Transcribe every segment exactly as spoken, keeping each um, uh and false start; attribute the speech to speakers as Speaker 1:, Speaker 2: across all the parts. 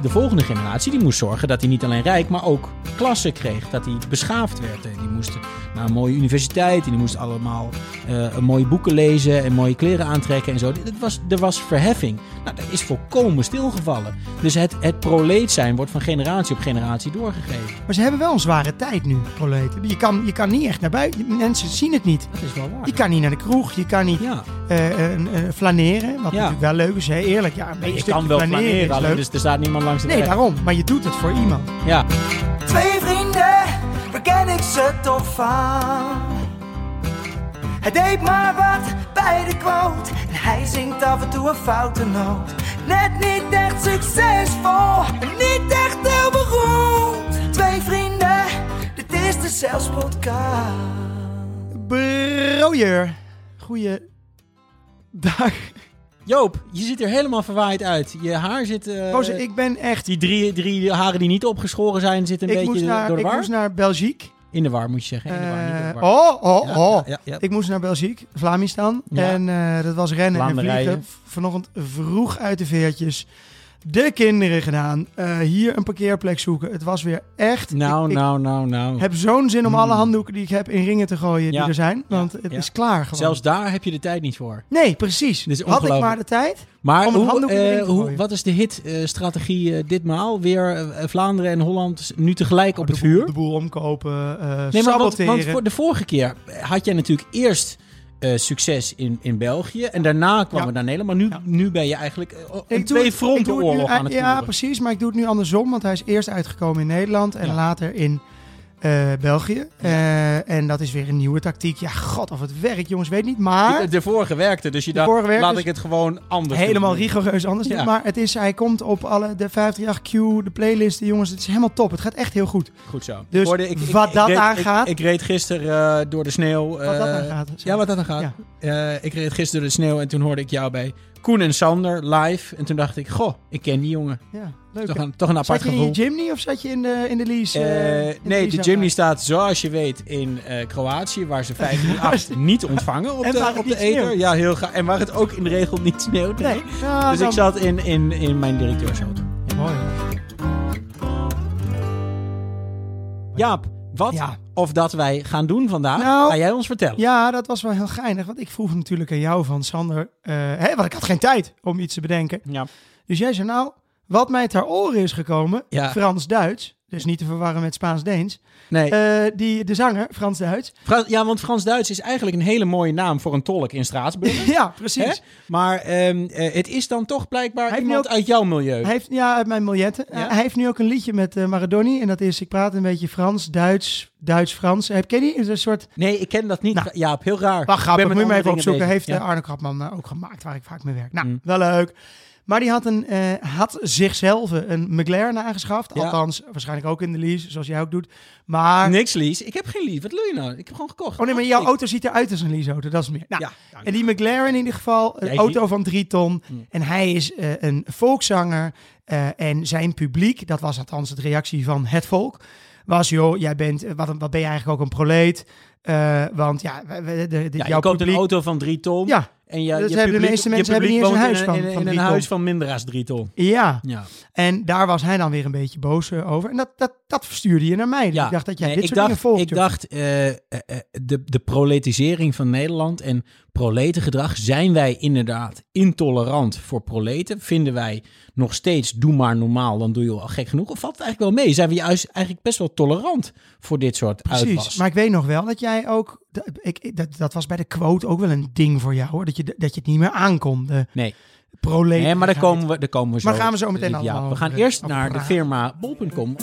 Speaker 1: de volgende generatie, die moest zorgen dat hij niet alleen rijk, maar ook klasse kreeg. Dat hij beschaafd werd. Die moesten naar een mooie universiteit en die moesten allemaal uh, mooie boeken lezen en mooie kleren aantrekken en zo. Het was, er was verheffing. Nou, dat is volkomen stilgevallen. Dus het, het proleet zijn wordt van generatie op generatie doorgegeven.
Speaker 2: Maar ze hebben wel een zware tijd nu, proleten. Je kan, je kan niet echt naar buiten. Mensen zien het niet.
Speaker 1: Dat is wel waar.
Speaker 2: Je kan niet naar de kroeg. Je kan niet
Speaker 1: ja.
Speaker 2: uh, uh, uh, flaneren. Wat
Speaker 1: ja.
Speaker 2: natuurlijk wel leuk is. Hè? Eerlijk. Ja, een beetje
Speaker 1: je kan wel flaneren, flaneren alleen, dus er staat niemand langs de
Speaker 2: Nee,
Speaker 1: weg.
Speaker 2: daarom. Maar je doet het voor iemand.
Speaker 1: Ja.
Speaker 3: Twee vrienden, waar ken ik ze toch van? Hij deed maar wat bij de quote. En hij zingt af en toe een foute noot. Net niet echt succesvol. En niet echt heel beroemd. Twee vrienden, dit is de Zelfs Podcast.
Speaker 2: Brooier. Goeie dag.
Speaker 1: Joop, je ziet er helemaal verwaaid uit. Je haar zit... Uh,
Speaker 2: Roze, ik ben echt...
Speaker 1: Die drie, drie haren die niet opgeschoren zijn, zitten een
Speaker 2: ik
Speaker 1: beetje
Speaker 2: naar,
Speaker 1: door de war.
Speaker 2: Ik moest naar Belgique.
Speaker 1: In de war, moet je zeggen. In de war, niet door de war.
Speaker 2: Oh, oh,
Speaker 1: ja,
Speaker 2: oh.
Speaker 1: Ja, ja, ja.
Speaker 2: Ik moest naar Belgique, Vlaamistan.
Speaker 1: Ja.
Speaker 2: En uh, dat was rennen
Speaker 1: Vlaanderen
Speaker 2: en vliegen. Vanochtend vroeg uit de veertjes. De kinderen gedaan. Uh, hier een parkeerplek zoeken. Het was weer echt...
Speaker 1: Nou,
Speaker 2: ik,
Speaker 1: nou, nou, nou.
Speaker 2: Ik heb zo'n zin om
Speaker 1: hmm.
Speaker 2: alle handdoeken die ik heb in ringen te gooien die
Speaker 1: ja.
Speaker 2: er zijn. Want
Speaker 1: ja.
Speaker 2: het
Speaker 1: ja.
Speaker 2: is klaar gewoon.
Speaker 1: Zelfs daar heb je de tijd niet voor.
Speaker 2: Nee, precies.
Speaker 1: Dit is
Speaker 2: Had ik maar de tijd
Speaker 1: maar
Speaker 2: om
Speaker 1: hoe,
Speaker 2: handdoeken
Speaker 1: uh,
Speaker 2: erin te
Speaker 1: hoe,
Speaker 2: gooien.
Speaker 1: wat is de hit-strategie uh, uh, ditmaal? Weer uh, Vlaanderen en Holland nu tegelijk
Speaker 2: oh,
Speaker 1: op het
Speaker 2: de boel,
Speaker 1: vuur?
Speaker 2: De boel omkopen, uh,
Speaker 1: nee, maar want,
Speaker 2: saboteren.
Speaker 1: want voor de vorige keer had jij natuurlijk eerst... Uh, succes in, in België. En daarna kwamen
Speaker 2: ja.
Speaker 1: we naar Nederland. Maar nu,
Speaker 2: ja.
Speaker 1: nu ben je eigenlijk uh, een
Speaker 2: ik
Speaker 1: twee
Speaker 2: doe,
Speaker 1: fronten oorlog
Speaker 2: nu,
Speaker 1: aan het
Speaker 2: Ja,
Speaker 1: voeren.
Speaker 2: precies. Maar ik doe het nu andersom. Want hij is eerst uitgekomen in Nederland. En
Speaker 1: ja.
Speaker 2: later in uh, België. Ja. Uh, en dat is weer een nieuwe tactiek. Ja, god, of het werkt, jongens, weet niet. Maar...
Speaker 1: De, de vorige werkte. Dus je dacht, laat dus ik het gewoon anders
Speaker 2: helemaal
Speaker 1: doen.
Speaker 2: rigoureus anders ja. doen. Maar het is, hij komt op alle de vijftig Q, de playlisten, jongens. Het is helemaal top. Het gaat echt heel goed.
Speaker 1: Goed zo.
Speaker 2: Dus
Speaker 1: ik hoorde, ik,
Speaker 2: wat
Speaker 1: ik,
Speaker 2: dat
Speaker 1: ik reed,
Speaker 2: aangaat...
Speaker 1: Ik, ik reed gisteren uh, door de sneeuw. Uh,
Speaker 2: wat dat aangaat. Zo.
Speaker 1: Ja, wat dat aangaat. Ja. Uh, ik reed gisteren door de sneeuw en toen hoorde ik jou bij Koen en Sander live. En toen dacht ik, goh, ik ken die jongen.
Speaker 2: Ja, leuk.
Speaker 1: Toch een, toch een apart
Speaker 2: gevoel. Zat je in
Speaker 1: gevoel.
Speaker 2: je Jimny of zat je in de, in de lease?
Speaker 1: Uh,
Speaker 2: uh,
Speaker 1: nee,
Speaker 2: de,
Speaker 1: de Jimny staat, zoals je weet, in uh, Kroatië, waar ze vijftien acht niet ontvangen op
Speaker 2: en
Speaker 1: de, op de ether. Ja, heel gaaf. En waar het ook in de regel niet sneeuwt. Nee. nee. Ja, dus dan... ik zat in, in, in mijn directeursauto.
Speaker 2: Ja, mooi.
Speaker 1: Jaap, wat
Speaker 2: ja.
Speaker 1: of dat wij gaan doen vandaag,
Speaker 2: nou,
Speaker 1: ga jij ons vertellen.
Speaker 2: Ja, dat was wel heel geinig. Want ik vroeg natuurlijk aan jou van Sander, uh, hè, want ik had geen tijd om iets te bedenken.
Speaker 1: Ja.
Speaker 2: Dus jij zei nou, wat mij ter oren is gekomen,
Speaker 1: ja.
Speaker 2: Frans-Duits, dus niet te verwarren met Spaans-Deens.
Speaker 1: Nee.
Speaker 2: Uh, die, de zanger, Frans-Duits.
Speaker 1: Frans, ja, want Frans-Duits is eigenlijk een hele mooie naam voor een tolk in Straatsburg.
Speaker 2: Ja, precies. Hè?
Speaker 1: Maar um, uh, het is dan toch blijkbaar
Speaker 2: hij
Speaker 1: iemand
Speaker 2: ook,
Speaker 1: uit jouw milieu.
Speaker 2: Hij heeft, ja, uit mijn milietten. Ja? Uh, hij heeft nu ook een liedje met uh, Maradoni. En dat is, ik praat een beetje Frans, Duits, Duits-Frans. Heb ken je die? Is een soort...
Speaker 1: Nee, ik ken dat niet. Nou, ja, heel raar.
Speaker 2: Wacht, grappig, moet je maar even opzoeken. Heeft
Speaker 1: ja.
Speaker 2: uh, Arno Krapman uh, ook gemaakt, waar ik vaak mee werk. Nou, mm. wel leuk. Maar die had, een, uh, had zichzelf een McLaren aangeschaft. Ja. Althans, waarschijnlijk ook in de lease, zoals jij ook doet. Maar...
Speaker 1: Niks lease. Ik heb geen lease. Wat wil je nou? Ik heb gewoon gekocht.
Speaker 2: Oh nee, maar jouw ik... auto ziet eruit als een leaseauto. Dat is meer. Nou, ja, en die McLaren in ieder geval, een ja, auto die... van drie ton. Mm. En hij is uh, een volkszanger. Uh, en zijn publiek, dat was althans de reactie van het volk, was joh, jij bent, wat, wat ben je eigenlijk ook een proleet? Uh, want ja, de, de,
Speaker 1: ja
Speaker 2: jouw
Speaker 1: je koopt
Speaker 2: publiek...
Speaker 1: een auto van drie ton.
Speaker 2: Ja.
Speaker 1: En je,
Speaker 2: dus
Speaker 1: je
Speaker 2: hebben
Speaker 1: publiek,
Speaker 2: de meeste mensen hebben niet eens een huis
Speaker 1: in,
Speaker 2: van,
Speaker 1: in, in,
Speaker 2: van
Speaker 1: in een huis van minder dan drie ton.
Speaker 2: Ja.
Speaker 1: ja,
Speaker 2: en daar was hij dan weer een beetje boos uh, over. En dat, dat, dat verstuurde je naar mij. Dus ja. ik dacht dat jij nee, dit soort
Speaker 1: dacht,
Speaker 2: dingen volgt.
Speaker 1: Ik joh. dacht, uh, uh, de, de proletisering van Nederland en proletengedrag, zijn wij inderdaad intolerant voor proleten? Vinden wij nog steeds, doe maar normaal, dan doe je al gek genoeg? Of valt het eigenlijk wel mee? Zijn we juist eigenlijk best wel tolerant voor dit soort
Speaker 2: Precies,
Speaker 1: uitwas?
Speaker 2: Maar ik weet nog wel dat jij ook... Ik, dat, dat was bij de quote ook wel een ding voor jou, hoor. Dat je, dat je het niet meer aankon. De
Speaker 1: nee.
Speaker 2: Proleten.
Speaker 1: Nee, maar daar komen we, daar komen we zo.
Speaker 2: Maar gaan we zo meteen
Speaker 1: ja,
Speaker 2: allemaal
Speaker 1: we gaan
Speaker 2: over,
Speaker 1: eerst
Speaker 2: over
Speaker 1: naar
Speaker 2: praten.
Speaker 1: de firma bol punt com.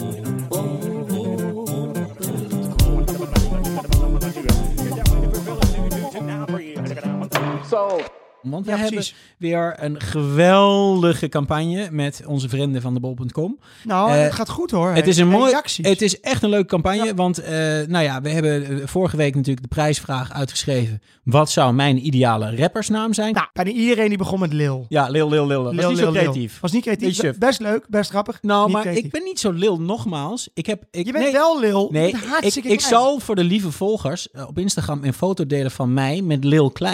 Speaker 3: So...
Speaker 1: Want we
Speaker 2: ja,
Speaker 1: hebben
Speaker 2: precies.
Speaker 1: weer een geweldige campagne met onze vrienden van de bol punt com.
Speaker 2: Nou, uh, het gaat goed hoor.
Speaker 1: Het is, een mooi,
Speaker 2: reacties.
Speaker 1: het is echt een leuke campagne, ja. want uh, nou ja, we hebben uh, vorige week natuurlijk de prijsvraag uitgeschreven. Wat zou mijn ideale rappersnaam zijn?
Speaker 2: Nou, bijna iedereen die begon met Lil.
Speaker 1: Ja, Lil, Lil, Lil. Was
Speaker 2: Lil,
Speaker 1: niet
Speaker 2: Lil,
Speaker 1: zo creatief.
Speaker 2: Lil. Was niet creatief.
Speaker 1: Niet
Speaker 2: best leuk, best grappig.
Speaker 1: Nou,
Speaker 2: niet
Speaker 1: maar
Speaker 2: creatief.
Speaker 1: ik ben niet zo Lil, nogmaals. Ik heb, ik,
Speaker 2: je bent
Speaker 1: nee,
Speaker 2: wel Lil.
Speaker 1: Nee, ik, ik zal voor de lieve volgers uh, op Instagram een foto delen van mij met Lil Kleine.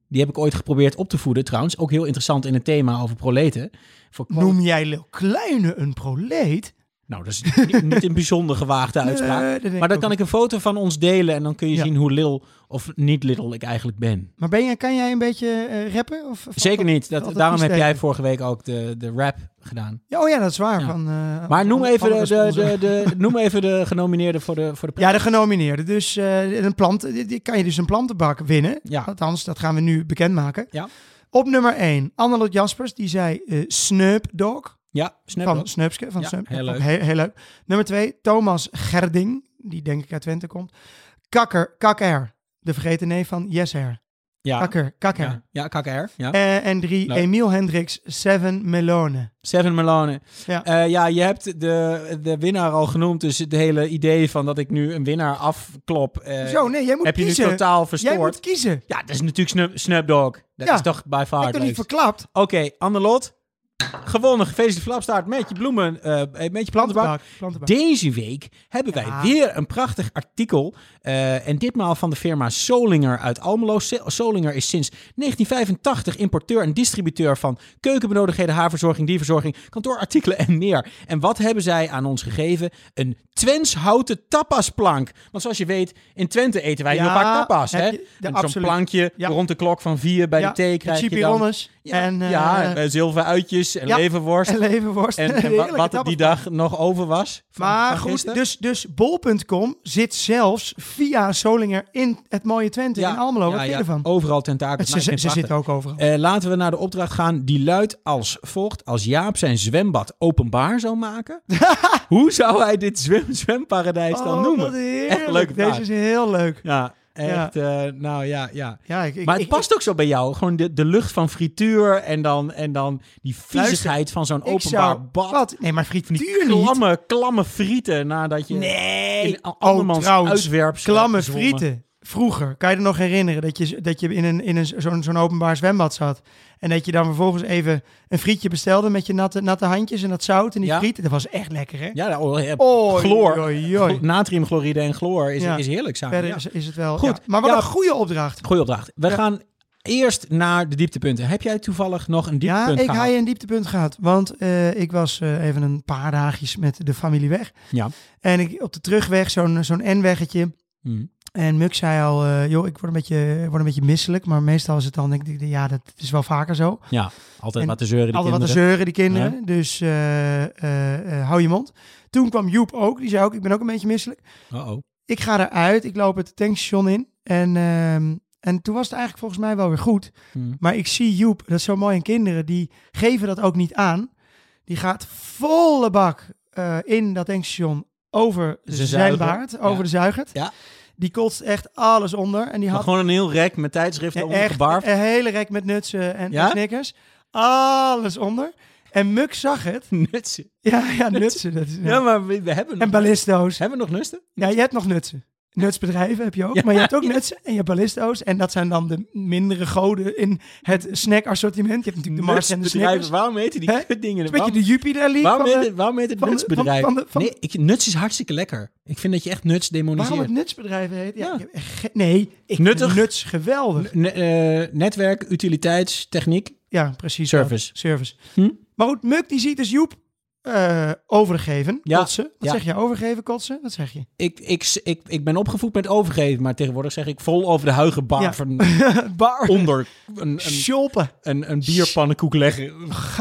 Speaker 1: Die heb ik ooit geprobeerd op te voeden trouwens. Ook heel interessant in het thema over proleten.
Speaker 2: Voor kwal- Noem jij Lil Kleine een proleet?
Speaker 1: Nou, dat is niet, niet een bijzonder gewaagde uitspraak. Nee, maar dan kan ik een foto van ons delen en dan kun je ja. zien hoe lil of niet little ik eigenlijk ben.
Speaker 2: Maar ben je, kan jij een beetje uh, rappen? Of, of
Speaker 1: Zeker niet. Dat, daarom heb jij vorige week ook de, de rap gedaan.
Speaker 2: Ja, oh ja, dat is waar.
Speaker 1: Ja.
Speaker 2: Van, uh,
Speaker 1: maar noem even de, de, de, de, noem even de genomineerden voor de voor de
Speaker 2: Ja, de genomineerden. Dus uh, een plant, die, die kan je dus een plantenbak winnen.
Speaker 1: Ja.
Speaker 2: Althans, dat gaan we nu bekendmaken.
Speaker 1: Ja.
Speaker 2: Op nummer één, Annelot Jaspers, die zei uh, Snoop Dogg.
Speaker 1: Ja, Snoop
Speaker 2: van
Speaker 1: Dogg.
Speaker 2: Snupske. Van
Speaker 1: ja,
Speaker 2: Snoop.
Speaker 1: Heel leuk.
Speaker 2: Heel, heel leuk. Nummer twee, Thomas Gerding, die denk ik uit Twente komt. Kakker, Kakker, de vergeten neef van Yes Hair.
Speaker 1: Ja.
Speaker 2: Kakker, Kakker.
Speaker 1: Ja, ja Kakker. Ja.
Speaker 2: Uh, en drie, leuk. Emiel Hendricks, Seven Melone.
Speaker 1: Seven Melone.
Speaker 2: Ja.
Speaker 1: Uh, ja, je hebt de, de winnaar al genoemd, dus het hele idee van dat ik nu een winnaar afklop. Uh,
Speaker 2: Zo, nee, jij moet
Speaker 1: heb
Speaker 2: kiezen.
Speaker 1: je nu totaal verstoord.
Speaker 2: Jij moet kiezen.
Speaker 1: Ja, dat is natuurlijk Snoop, Snoop Dogg. Dat ja. is toch by far
Speaker 2: het leukste. Niet verklapt.
Speaker 1: Oké, okay, Annelot. Gewonnen, gefeliciteerd Flapstaart met je bloemen, uh, met je plantenbak.
Speaker 2: plantenbak.
Speaker 1: Deze week hebben wij ja. weer een prachtig artikel. Uh, en ditmaal van de firma Solinger uit Almelo. Solinger is sinds negentien vijfentachtig importeur en distributeur van keukenbenodigdheden, haarverzorging, dierverzorging, kantoorartikelen en meer. En wat hebben zij aan ons gegeven? Een Twents houten tapasplank. Want zoals je weet, in Twente eten wij ja, heel vaak tapas. Hè? Je, zo'n plankje ja. rond de klok van vier bij ja, de thee krijg je dan.
Speaker 2: Ja, en, uh,
Speaker 1: ja, zilver uitjes en ja, leverworst.
Speaker 2: En leverworst.
Speaker 1: En, en wa- wat er die dag nog over was. Van,
Speaker 2: maar
Speaker 1: van
Speaker 2: goed, dus, dus bol punt com zit zelfs via Solinger in het mooie Twente ja, in Almelo.
Speaker 1: Ja,
Speaker 2: Wat vind je
Speaker 1: ja,
Speaker 2: ervan?
Speaker 1: Overal tentakels.
Speaker 2: Ze, ze zitten ook overal.
Speaker 1: Uh, laten we naar de opdracht gaan. Die luidt als volgt. Als Jaap zijn zwembad openbaar zou maken, hoe zou hij dit zwem, zwemparadijs
Speaker 2: oh,
Speaker 1: dan noemen?
Speaker 2: Wat heerlijk. Echt leuk. Deze is heel leuk.
Speaker 1: Ja. Echt, ja. Uh, nou ja, ja.
Speaker 2: ja ik, ik,
Speaker 1: maar het
Speaker 2: ik,
Speaker 1: past ik, ook zo bij jou. Gewoon de, de lucht van frituur en dan, en dan die viezigheid van zo'n openbaar
Speaker 2: zou,
Speaker 1: bad.
Speaker 2: Wat? Nee, maar frituur
Speaker 1: die klamme, niet. klamme frieten nadat je
Speaker 2: nee.
Speaker 1: in andermans
Speaker 2: oh,
Speaker 1: uitwerpsel
Speaker 2: klamme frieten. Vroeger, kan je er nog herinneren dat je, dat je in, een, in een, zo'n, zo'n openbaar zwembad zat en dat je dan vervolgens even een frietje bestelde met je natte, natte handjes en dat zout en die ja. frieten. Dat was echt lekker, hè?
Speaker 1: Ja, oh, ja
Speaker 2: oh,
Speaker 1: chloor.
Speaker 2: Oi, oi.
Speaker 1: Natriumchloride en chloor is,
Speaker 2: ja.
Speaker 1: is heerlijk samen.
Speaker 2: Verder
Speaker 1: ja.
Speaker 2: is, is het wel.
Speaker 1: Goed.
Speaker 2: Ja. Maar wat
Speaker 1: ja.
Speaker 2: een goede opdracht.
Speaker 1: Goeie opdracht. We
Speaker 2: ja.
Speaker 1: gaan eerst naar de dieptepunten. Heb jij toevallig nog een dieptepunt
Speaker 2: ja, ik
Speaker 1: gehad?
Speaker 2: heb een dieptepunt gehad. Want uh, ik was uh, even een paar dagjes met de familie weg.
Speaker 1: Ja.
Speaker 2: En ik, op de terugweg, zo'n, zo'n N-weggetje. Hmm. En Muk zei al, uh, joh, ik word een, beetje, word een beetje misselijk. Maar meestal is het dan, denk ik, ja, dat is wel vaker zo.
Speaker 1: Ja, altijd en wat te zeuren die
Speaker 2: altijd
Speaker 1: kinderen.
Speaker 2: Altijd wat te zeuren die kinderen. Ja. Dus uh, uh, uh, hou je mond. Toen kwam Joep ook. Die zei ook, ik ben ook een beetje misselijk.
Speaker 1: Uh-oh.
Speaker 2: Ik ga eruit. Ik loop het tankstation in. En, uh, en toen was het eigenlijk volgens mij wel weer goed. Hmm. Maar ik zie Joep, dat is zo mooi aan kinderen, die geven dat ook niet aan. Die gaat volle bak uh, in dat tankstation over de zijn baard, over ja. de zuigert.
Speaker 1: Ja.
Speaker 2: Die kotst echt alles onder. En die had
Speaker 1: gewoon een heel rek met tijdschriften omgebarfd.
Speaker 2: Een hele rek met nutsen en,
Speaker 1: ja?
Speaker 2: en Snickers. Alles onder. En Muk zag het.
Speaker 1: Nutsen?
Speaker 2: Ja, ja nutsen. Dat is, ja.
Speaker 1: ja, maar we, we hebben nog...
Speaker 2: En ballisto's.
Speaker 1: Hebben we nog nutsen?
Speaker 2: Ja, je hebt nog nutsen. Nutsbedrijven heb je ook. Ja, maar je hebt ook ja. nutsen en je hebt ballisto's. En dat zijn dan de mindere goden in het snack-assortiment. Je hebt natuurlijk de Mars en de Snickers.
Speaker 1: Waarom heten die He? dingen?
Speaker 2: Een beetje de Jupiler League.
Speaker 1: Waarom heet het, waarom heet het nutsbedrijf? Van de, van de, van nee, ik, nuts is hartstikke lekker. Ik vind dat je echt nuts demoniseert.
Speaker 2: Waarom het nutsbedrijf heet? Ja, ja. Ik, nee, ik
Speaker 1: Nuttig.
Speaker 2: vind nuts geweldig.
Speaker 1: N- uh, netwerk, utiliteitstechniek.
Speaker 2: Ja, precies.
Speaker 1: Service.
Speaker 2: Dat. Service. Hm? Maar goed, Muk die ziet dus Joep Uh, overgeven, ja, kotsen. Wat ja. zeg je? Overgeven, kotsen? Wat zeg je?
Speaker 1: Ik, ik, ik, ik ben opgevoed met overgeven, maar tegenwoordig zeg ik vol over de huige bar ja. van
Speaker 2: bar.
Speaker 1: onder een, een,
Speaker 2: Shoppen.
Speaker 1: een, een bierpannenkoek leggen.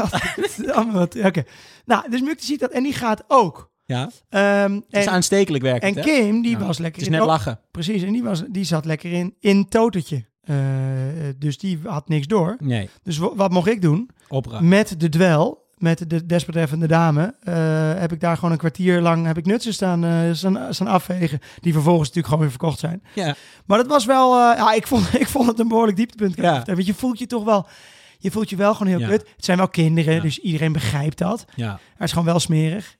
Speaker 2: Oké. Okay. Nou, dus Muk ziet dat en die gaat ook.
Speaker 1: Ja.
Speaker 2: Um,
Speaker 1: het is
Speaker 2: en,
Speaker 1: aanstekelijk werkend.
Speaker 2: En Kim, die
Speaker 1: ja.
Speaker 2: was lekker.
Speaker 1: Het is net
Speaker 2: in,
Speaker 1: lachen.
Speaker 2: Precies, en die, was, die zat lekker in, in totertje. Uh, dus die had niks door.
Speaker 1: Nee.
Speaker 2: Dus w- wat mocht ik doen?
Speaker 1: Opera.
Speaker 2: Met de dwel. Met de desbetreffende dame uh, heb ik daar gewoon een kwartier lang heb ik nutsen staan, uh, staan, staan afvegen. Die vervolgens natuurlijk gewoon weer verkocht zijn.
Speaker 1: Ja.
Speaker 2: Maar dat was wel, uh, ja, ik vond, ik vond het een behoorlijk dieptepunt.
Speaker 1: Ja.
Speaker 2: Want je voelt je toch wel, je voelt je wel gewoon heel
Speaker 1: ja.
Speaker 2: kut. Het zijn wel kinderen,
Speaker 1: ja.
Speaker 2: dus iedereen begrijpt dat.
Speaker 1: Ja.
Speaker 2: Maar het is gewoon wel smerig.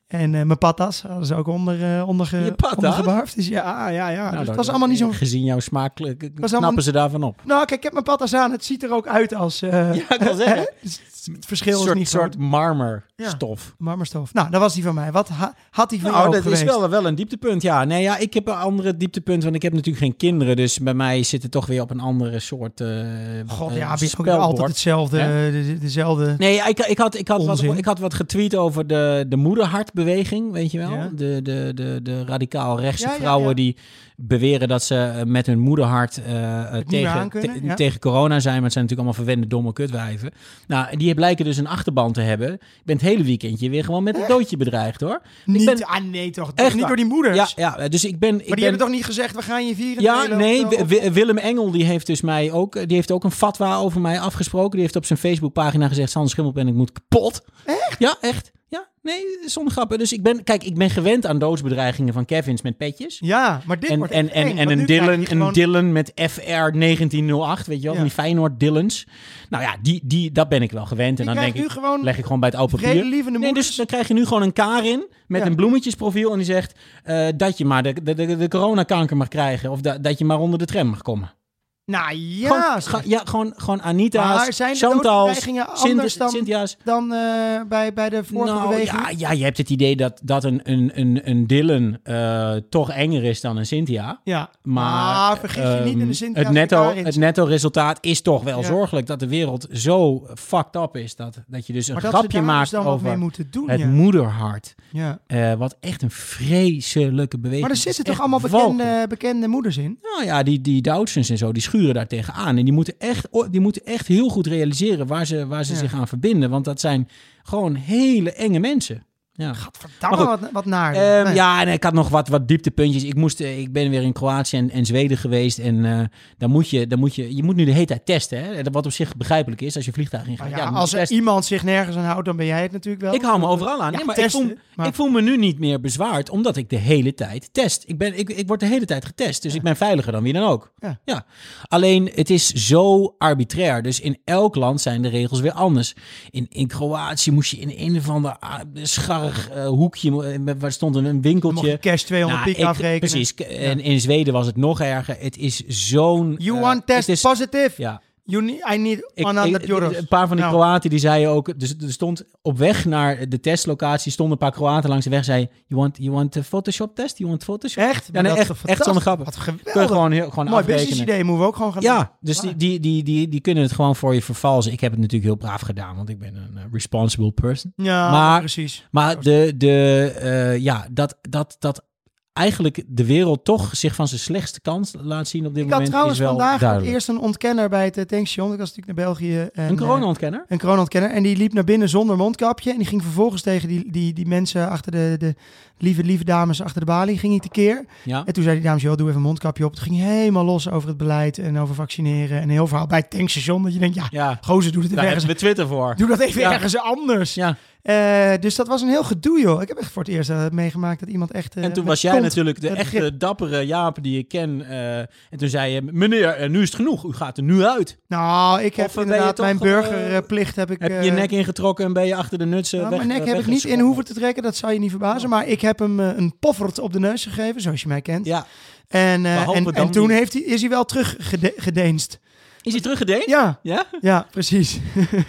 Speaker 2: En uh, mijn patas hadden ze ook onder, uh, onder, ondergebarfd. Dus ja, ja, ja. Nou, dus het was allemaal niet zo...
Speaker 1: Gezien jouw smaak knappen allemaal... ze daarvan op.
Speaker 2: Nou, kijk, ik heb mijn patas aan. Het ziet er ook uit als... Uh,
Speaker 1: ja, ik wil zeggen.
Speaker 2: Het verschil
Speaker 1: soort,
Speaker 2: is niet
Speaker 1: soort marmerstof.
Speaker 2: Ja, marmerstof. Nou, dat was die van mij. Wat ha- had die van
Speaker 1: nou,
Speaker 2: jou
Speaker 1: dat
Speaker 2: geweest?
Speaker 1: is wel, wel een dieptepunt, ja. Nee, ja, ik heb een andere dieptepunt, want ik heb natuurlijk geen kinderen. Dus bij mij zit het toch weer op een andere soort uh,
Speaker 2: God,
Speaker 1: uh,
Speaker 2: ja, heb je ook altijd hetzelfde, de, de, dezelfde
Speaker 1: Nee, ik, ik, had, ik, had wat, ik had wat getweet over de, de moederhartbeweging, weet je wel? Ja. De, de, de, de radicaal rechtse ja, vrouwen ja, ja. die beweren dat ze met hun moederhart uh, tegen, te, ja. tegen corona zijn. Maar het zijn natuurlijk allemaal verwende, domme kutwijven. Nou, die blijken dus een achterban te hebben. Ik ben het hele weekendje weer gewoon met een doodje bedreigd, hoor.
Speaker 2: Niet,
Speaker 1: ik ben,
Speaker 2: ah nee toch? Echt niet door die moeders?
Speaker 1: Ja, ja dus ik ben...
Speaker 2: Maar
Speaker 1: ik
Speaker 2: die
Speaker 1: ben,
Speaker 2: hebben toch niet gezegd, we gaan je vieren?
Speaker 1: Ja, nee, w- Willem Engel, die heeft dus mij ook... Die heeft ook een fatwa over mij afgesproken. Die heeft op zijn Facebookpagina gezegd, Sander Schimmelpenninck, ik moet kapot.
Speaker 2: Echt?
Speaker 1: Ja, echt. Ja, nee, zonder grappen. Dus ik ben, kijk, ik ben gewend aan doodsbedreigingen van Kevins met petjes.
Speaker 2: Ja, maar dit
Speaker 1: en,
Speaker 2: wordt
Speaker 1: en, en, en een Dylan, gewoon... een Dylan met F R negentien nul acht, weet je wel, ja. die Feyenoord Dylans. Nou ja, die, die, dat ben ik wel gewend. En
Speaker 2: die
Speaker 1: dan denk ik,
Speaker 2: gewoon
Speaker 1: leg ik gewoon bij het open papier. Nee, dus dan krijg je nu gewoon een Karin met ja. een bloemetjesprofiel en die zegt uh, dat je maar de, de, de, de coronakanker mag krijgen of da, dat je maar onder de tram mag komen.
Speaker 2: Nou ja,
Speaker 1: gewoon, ja, gewoon, gewoon Anita's, Chantal's,
Speaker 2: anders dan,
Speaker 1: Cynthia's.
Speaker 2: dan uh, bij, bij de vorige
Speaker 1: nou,
Speaker 2: beweging?
Speaker 1: Ja, ja, je hebt het idee dat, dat een, een, een, een Dylan uh, toch enger is dan een Cynthia.
Speaker 2: Ja,
Speaker 1: maar
Speaker 2: ah, vergis je um, niet in de Cynthia.
Speaker 1: Het netto, het netto resultaat is toch wel ja. zorgelijk dat de wereld zo fucked up is. Dat, dat je dus een
Speaker 2: maar
Speaker 1: grapje maakt
Speaker 2: dus
Speaker 1: over
Speaker 2: doen,
Speaker 1: het
Speaker 2: ja.
Speaker 1: moederhart.
Speaker 2: Ja.
Speaker 1: Uh, wat echt een vreselijke beweging.
Speaker 2: Maar er zitten toch allemaal bekende, bekende moeders in?
Speaker 1: Nou ja, die, die Doudsens en zo, die schuren daar tegenaan. En die moeten echt, die moeten echt heel goed realiseren waar ze, waar ze ja. zich aan verbinden. Want dat zijn gewoon hele enge mensen. Ja.
Speaker 2: Gadverdamme, wat, wat naar.
Speaker 1: Um, nee. Ja, en ik had nog wat, wat dieptepuntjes. Ik, moest, ik ben weer in Kroatië en, en Zweden geweest. En uh, dan moet je, dan moet je, je moet nu de hele tijd testen. Hè? Wat op zich begrijpelijk is als je vliegtuig in gaat.
Speaker 2: Nou ja,
Speaker 1: ja,
Speaker 2: als er iemand zich nergens aan houdt, dan ben jij het natuurlijk wel.
Speaker 1: Ik hou me overal aan.
Speaker 2: Ja,
Speaker 1: nee, maar
Speaker 2: testen,
Speaker 1: ik, voel,
Speaker 2: maar...
Speaker 1: ik voel me nu niet meer bezwaard, omdat ik de hele tijd test. Ik, ben, ik, ik word de hele tijd getest. Dus ja. ik ben veiliger dan wie dan ook. Ja. Ja. Alleen, het is zo arbitrair. Dus in elk land zijn de regels weer anders. In, in Kroatië moest je in een of ander scharrig uh, hoekje, waar stond een winkeltje.
Speaker 2: Mocht je cash tweehonderd nou, piek ik, afrekenen.
Speaker 1: Precies. En ja. in Zweden was het nog erger. Het is zo'n...
Speaker 2: You uh, want test
Speaker 1: is,
Speaker 2: positive?
Speaker 1: Ja.
Speaker 2: You need, I need honderd euro.
Speaker 1: Een paar van die nou. Kroaten die zeiden ook... Dus er stond op weg naar de testlocatie... stonden een paar Kroaten langs de weg... zei you want, you want a Photoshop test? You want Photoshop?
Speaker 2: Echt?
Speaker 1: Ja, nee, echt, echt zonder grappen.
Speaker 2: Wat geweldig.
Speaker 1: Kun je gewoon, heel, gewoon
Speaker 2: Mooi
Speaker 1: afrekenen.
Speaker 2: business idee. Moeten we ook gewoon gaan
Speaker 1: ja,
Speaker 2: doen.
Speaker 1: dus die, die, die, die, die kunnen het gewoon voor je vervalsen. Ik heb het natuurlijk heel braaf gedaan... want ik ben een uh, responsible person.
Speaker 2: Ja,
Speaker 1: maar,
Speaker 2: precies.
Speaker 1: Maar de, de, uh, ja, dat... dat, dat eigenlijk de wereld toch zich van zijn slechtste kant laat zien op dit
Speaker 2: ik
Speaker 1: moment is wel
Speaker 2: Ik had trouwens vandaag
Speaker 1: duidelijk.
Speaker 2: eerst een ontkenner bij het uh, tankstation. Ik was natuurlijk naar België. En,
Speaker 1: een corona-ontkenner?
Speaker 2: Uh, een corona-ontkenner. En die liep naar binnen zonder mondkapje. En die ging vervolgens tegen die, die, die mensen achter de, de lieve, lieve dames achter de balie. Ging hij tekeer.
Speaker 1: Ja.
Speaker 2: En toen zei die dames, joh, doe even een mondkapje op. Het ging helemaal los over het beleid en over vaccineren. En een heel verhaal bij het tankstation. Dat je denkt, ja, ja. gozer, doe het even
Speaker 1: Daar
Speaker 2: ergens.
Speaker 1: Daar hebben we Twitter voor.
Speaker 2: Doe dat even
Speaker 1: ja.
Speaker 2: ergens anders.
Speaker 1: Ja.
Speaker 2: Uh, dus dat was een heel gedoe, joh. Ik heb echt voor het eerst uh, meegemaakt dat iemand echt... Uh,
Speaker 1: en toen was jij natuurlijk de echte grip. dappere Jaap die ik ken. Uh, en toen zei je, meneer, uh, nu is het genoeg. U gaat er nu uit.
Speaker 2: Nou, ik heb of inderdaad mijn burgerplicht...
Speaker 1: Uh,
Speaker 2: heb ik
Speaker 1: heb je je nek ingetrokken en ben je achter de nutsen
Speaker 2: nou,
Speaker 1: weg,
Speaker 2: mijn nek
Speaker 1: uh,
Speaker 2: heb ik niet in hoeven te trekken. Dat zou je niet verbazen. Maar ik heb hem uh, een poffert op de neus gegeven, zoals je mij kent.
Speaker 1: Ja.
Speaker 2: En, uh, en, en toen heeft hij, is hij wel teruggedeenst.
Speaker 1: Is hij teruggedeenst?
Speaker 2: Ja.
Speaker 1: Ja?
Speaker 2: Ja, precies.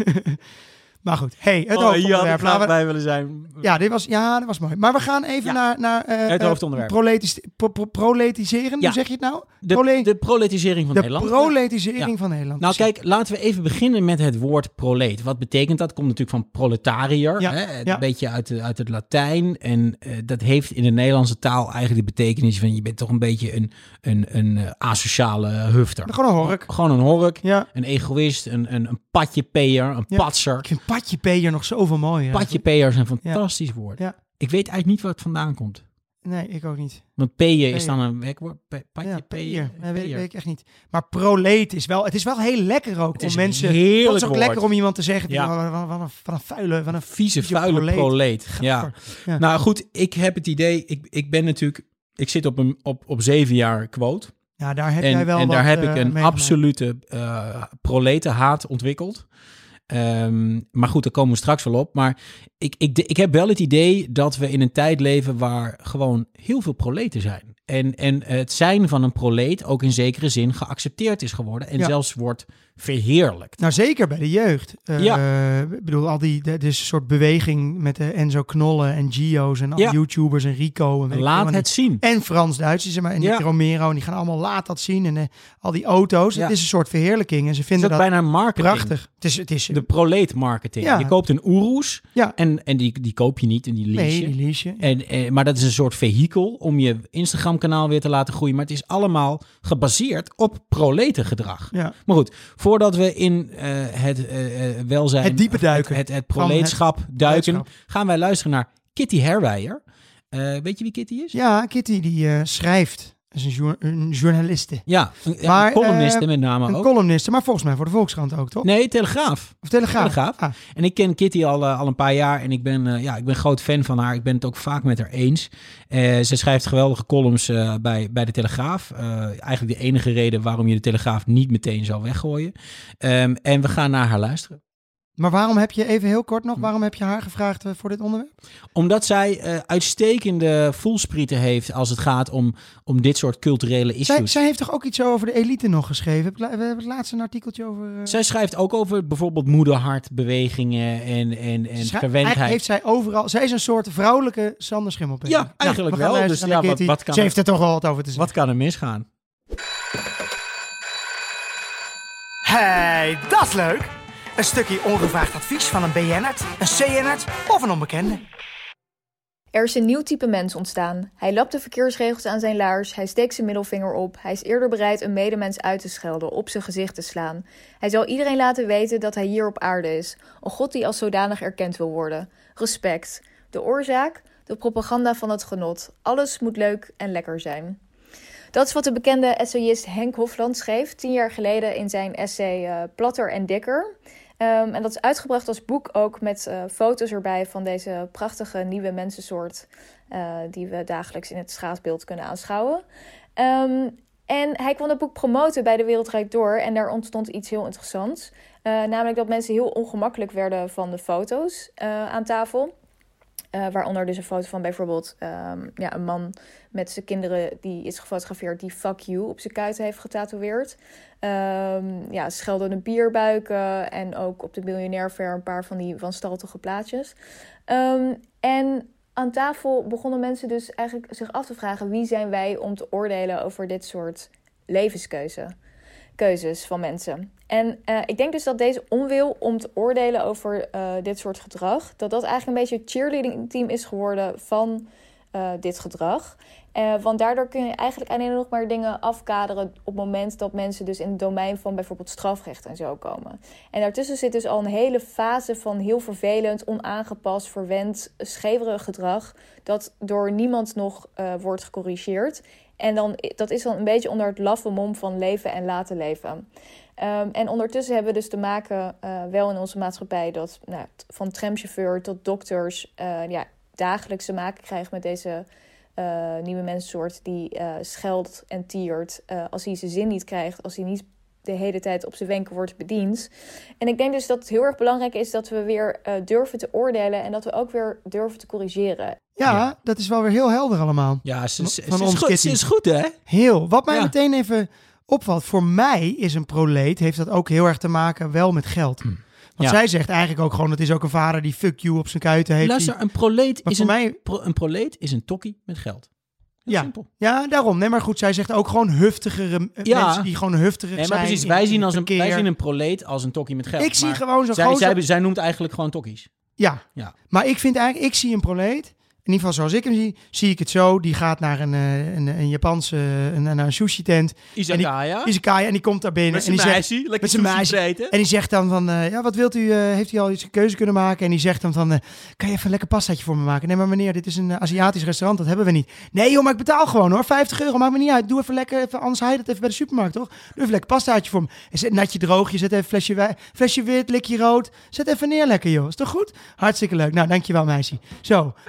Speaker 2: Maar goed, hey, het
Speaker 1: oh,
Speaker 2: hoofdonderwerp.
Speaker 1: Hier had ik bij willen zijn.
Speaker 2: Ja, dit was, ja, dat was mooi. Maar we gaan even ja. naar, naar uh,
Speaker 1: het hoofdonderwerp.
Speaker 2: Proletis, pro, pro, proletiseren, ja. Hoe zeg je het nou?
Speaker 1: De,
Speaker 2: Prole-
Speaker 1: de proletisering van
Speaker 2: de
Speaker 1: Nederland.
Speaker 2: De proletisering ja. van Nederland.
Speaker 1: Nou kijk, laten we even beginnen met het woord proleet. Wat betekent dat? Komt natuurlijk van proletariër.
Speaker 2: Ja.
Speaker 1: Hè?
Speaker 2: Ja.
Speaker 1: Een beetje uit, de, uit het Latijn. En uh, dat heeft in de Nederlandse taal eigenlijk de betekenis van... je bent toch een beetje een, een, een uh, asociale hufter.
Speaker 2: Gewoon een hork.
Speaker 1: Gewoon een hork.
Speaker 2: Ja.
Speaker 1: Een egoïst. Een, een, een patjepeer. Een ja. patser.
Speaker 2: Ik vind patjepeer nog zoveel mooier.
Speaker 1: Patjepeer is een fantastisch ja. woord.
Speaker 2: Ja.
Speaker 1: Ik weet eigenlijk niet waar het vandaan komt.
Speaker 2: Nee, ik ook niet.
Speaker 1: Want peeën is dan een werkwoord. Pe- patje,
Speaker 2: ja,
Speaker 1: peer.
Speaker 2: Nee, weet, weet ik echt niet. Maar proleet is wel... Het is wel heel lekker ook
Speaker 1: het
Speaker 2: om
Speaker 1: is
Speaker 2: mensen...
Speaker 1: Het
Speaker 2: is ook
Speaker 1: woord.
Speaker 2: lekker om iemand te zeggen...
Speaker 1: Ja.
Speaker 2: Van, van, van, een, van een vuile... Van een
Speaker 1: vieze, vuile proleet. proleet. Ja.
Speaker 2: ja.
Speaker 1: Nou goed, ik heb het idee... Ik, ik ben natuurlijk... Ik zit op, een, op, op zeven jaar quote.
Speaker 2: Ja, daar heb
Speaker 1: en,
Speaker 2: jij wel
Speaker 1: En
Speaker 2: wat,
Speaker 1: daar heb
Speaker 2: uh,
Speaker 1: ik een
Speaker 2: meegemaakt.
Speaker 1: absolute uh, proletenhaat ontwikkeld. Um, maar goed, daar komen we straks wel op. Maar ik, ik, ik heb wel het idee dat we in een tijd leven waar gewoon heel veel proleten zijn. En, en het zijn van een proleet ook in zekere zin geaccepteerd is geworden. En ja. zelfs wordt verheerlijkt.
Speaker 2: Nou, zeker bij de jeugd. Uh, ja. Ik bedoel, al die, dit is een soort beweging met de Enzo Knollen en Gio's en al ja. YouTubers en Rico. En
Speaker 1: laat het
Speaker 2: die,
Speaker 1: zien.
Speaker 2: En Frans-Duits, zeg maar, en ja. die Romero. En die gaan allemaal laat dat zien. En uh, al die auto's. Ja. Het is een soort verheerlijking. En ze vinden
Speaker 1: dat,
Speaker 2: dat
Speaker 1: bijna marketing.
Speaker 2: Prachtig. Het is, het is,
Speaker 1: de proleet marketing. Ja. Je koopt een Urus. Ja. En, en die, die koop je niet en die lease
Speaker 2: nee,
Speaker 1: je.
Speaker 2: die lease je.
Speaker 1: En, en, maar dat is een soort vehikel om je Instagram kanaal weer te laten groeien. Maar het is allemaal gebaseerd op proletengedrag. Ja. Maar goed, voordat we in uh, het uh, welzijn...
Speaker 2: Het diepe duiken.
Speaker 1: Het, het, het proleetschap het duiken, proleetschap. Gaan wij luisteren naar Kitty Herwijer. Uh, weet je wie Kitty is?
Speaker 2: Ja, Kitty die uh, schrijft. Dat is een, jour- een journaliste.
Speaker 1: Ja, een, maar, een columniste uh, met name
Speaker 2: een
Speaker 1: ook.
Speaker 2: Een columniste, maar volgens mij voor de Volkskrant ook, toch?
Speaker 1: Nee, Telegraaf.
Speaker 2: Of Telegraaf.
Speaker 1: Telegraaf. Ah. En ik ken Kitty al, uh, al een paar jaar en ik ben, uh, ja, ik ben groot fan van haar. Ik ben het ook vaak met haar eens. Uh, ze schrijft geweldige columns uh, bij, bij de Telegraaf. Uh, eigenlijk de enige reden waarom je de Telegraaf niet meteen zou weggooien. Um, en we gaan naar haar luisteren.
Speaker 2: Maar waarom heb je, even heel kort nog, waarom heb je haar gevraagd uh, voor dit onderwerp?
Speaker 1: Omdat zij uh, uitstekende voelsprieten heeft als het gaat om, om dit soort culturele issues.
Speaker 2: Zij, zij heeft toch ook iets over de elite nog geschreven? We hebben het laatste een artikeltje over... Uh...
Speaker 1: Zij schrijft ook over bijvoorbeeld moederhartbewegingen en, en, en Schrij- verwendheid.
Speaker 2: Heeft zij overal... Zij is een soort vrouwelijke Sander Schimmelpenninck.
Speaker 1: Ja, eigenlijk nou, wel. Dus ja, wat, wat kan
Speaker 2: Ze heeft er toch wel wat over te zeggen.
Speaker 1: Wat kan er misgaan?
Speaker 3: Hey, dat is leuk! Een stukje ongevraagd advies van een B N'er, een C N'er of een onbekende.
Speaker 4: Er is een nieuw type mens ontstaan. Hij lapt de verkeersregels aan zijn laars, hij steekt zijn middelvinger op. Hij is eerder bereid een medemens uit te schelden, op zijn gezicht te slaan. Hij zal iedereen laten weten dat hij hier op aarde is. Een god die als zodanig erkend wil worden. Respect. De oorzaak? De propaganda van het genot. Alles moet leuk en lekker zijn. Dat is wat de bekende essayist Henk Hofland schreef tien jaar geleden in zijn essay uh, Platter en Dikker. Um, en dat is uitgebracht als boek ook met uh, foto's erbij van deze prachtige nieuwe mensensoort uh, die we dagelijks in het straatbeeld kunnen aanschouwen. Um, en hij kwam dat boek promoten bij De Wereld Draait Door en daar ontstond iets heel interessants. Uh, namelijk dat mensen heel ongemakkelijk werden van de foto's uh, aan tafel. Uh, waaronder dus een foto van bijvoorbeeld um, ja, een man met zijn kinderen die is gefotografeerd die fuck you op zijn kuiten heeft getatoeëerd. Um, ja, scheldende bierbuiken en ook op de Miljonair Fair een paar van die wanstaltige plaatjes. Um, en aan tafel begonnen mensen dus eigenlijk zich af te vragen wie zijn wij om te oordelen over dit soort levenskeuze. Keuzes van mensen. En uh, ik denk dus dat deze onwil om te oordelen over uh, dit soort gedrag, dat dat eigenlijk een beetje het cheerleading team is geworden van uh, dit gedrag. Uh, want daardoor kun je eigenlijk alleen nog maar dingen afkaderen op het moment dat mensen dus in het domein van bijvoorbeeld strafrecht en zo komen. En daartussen zit dus al een hele fase van heel vervelend, onaangepast, verwend, scheverig gedrag dat door niemand nog uh, wordt gecorrigeerd. En dan, dat is dan een beetje onder het laffe mom van leven en laten leven. Um, en ondertussen hebben we dus te maken uh, wel in onze maatschappij dat nou, van tramchauffeur tot dokters uh, ja, dagelijks te maken krijgen met deze uh, nieuwe mensensoort die uh, scheldt en tiert uh, als hij zijn zin niet krijgt, als hij niet de hele tijd op zijn wenken wordt bediend. En ik denk dus dat het heel erg belangrijk is dat we weer uh, durven te oordelen en dat we ook weer durven te corrigeren.
Speaker 2: Ja, ja. Dat is wel weer heel helder allemaal.
Speaker 1: Ja, ze, ze, van ze, ons is, goed, ze is goed, hè?
Speaker 2: Heel. Wat mij ja. meteen even opvalt, voor mij is een proleet, heeft dat ook heel erg te maken wel met geld. Hm. Want ja. zij zegt eigenlijk ook gewoon, het is ook een vader die fuck you op zijn kuiten heeft.
Speaker 1: Luister, die... een proleet is een,
Speaker 2: mij...
Speaker 1: pro, een proleet is een tokkie met geld.
Speaker 2: Ja. Simpel. Ja, daarom. Nee, maar goed, zij zegt ook gewoon huftigere ja. mensen die gewoon huftiger nee, maar
Speaker 1: zijn. Precies, wij zien, als een, wij zien een proleet als een tokkie met geld.
Speaker 2: Ik zie gewoon zo
Speaker 1: zij,
Speaker 2: groot...
Speaker 1: Zij, zij noemt eigenlijk gewoon tokkies.
Speaker 2: Ja. ja, maar ik vind eigenlijk, ik zie een proleet, in ieder geval zoals ik hem zie, zie ik het zo. Die gaat naar een, een, een Japanse een, naar een sushi tent.
Speaker 1: Izakaya.
Speaker 2: En die, Izakaya. En die komt daar binnen.
Speaker 1: Met zijn meisje. Lekker
Speaker 2: met zijn meisje. En die zegt dan van, uh, ja, wat wilt u? Uh, heeft u al iets een keuze kunnen maken? En die zegt dan van, uh, kan je even een lekker pastaatje voor me maken? Nee, maar meneer, dit is een uh, Aziatisch restaurant. Dat hebben we niet. Nee joh, maar ik betaal gewoon hoor. vijftig euro, maakt me niet uit. Doe even lekker, even, anders haal je dat even bij de supermarkt, toch? Doe even lekker pastaatje voor me. En zet natje droog. Je zet even flesje, wij, flesje wit, likje rood. Zet even neer lekker joh. Is toch goed? Hartstikke leuk. Nou, dankjewel meisje. Zo. En dan tik je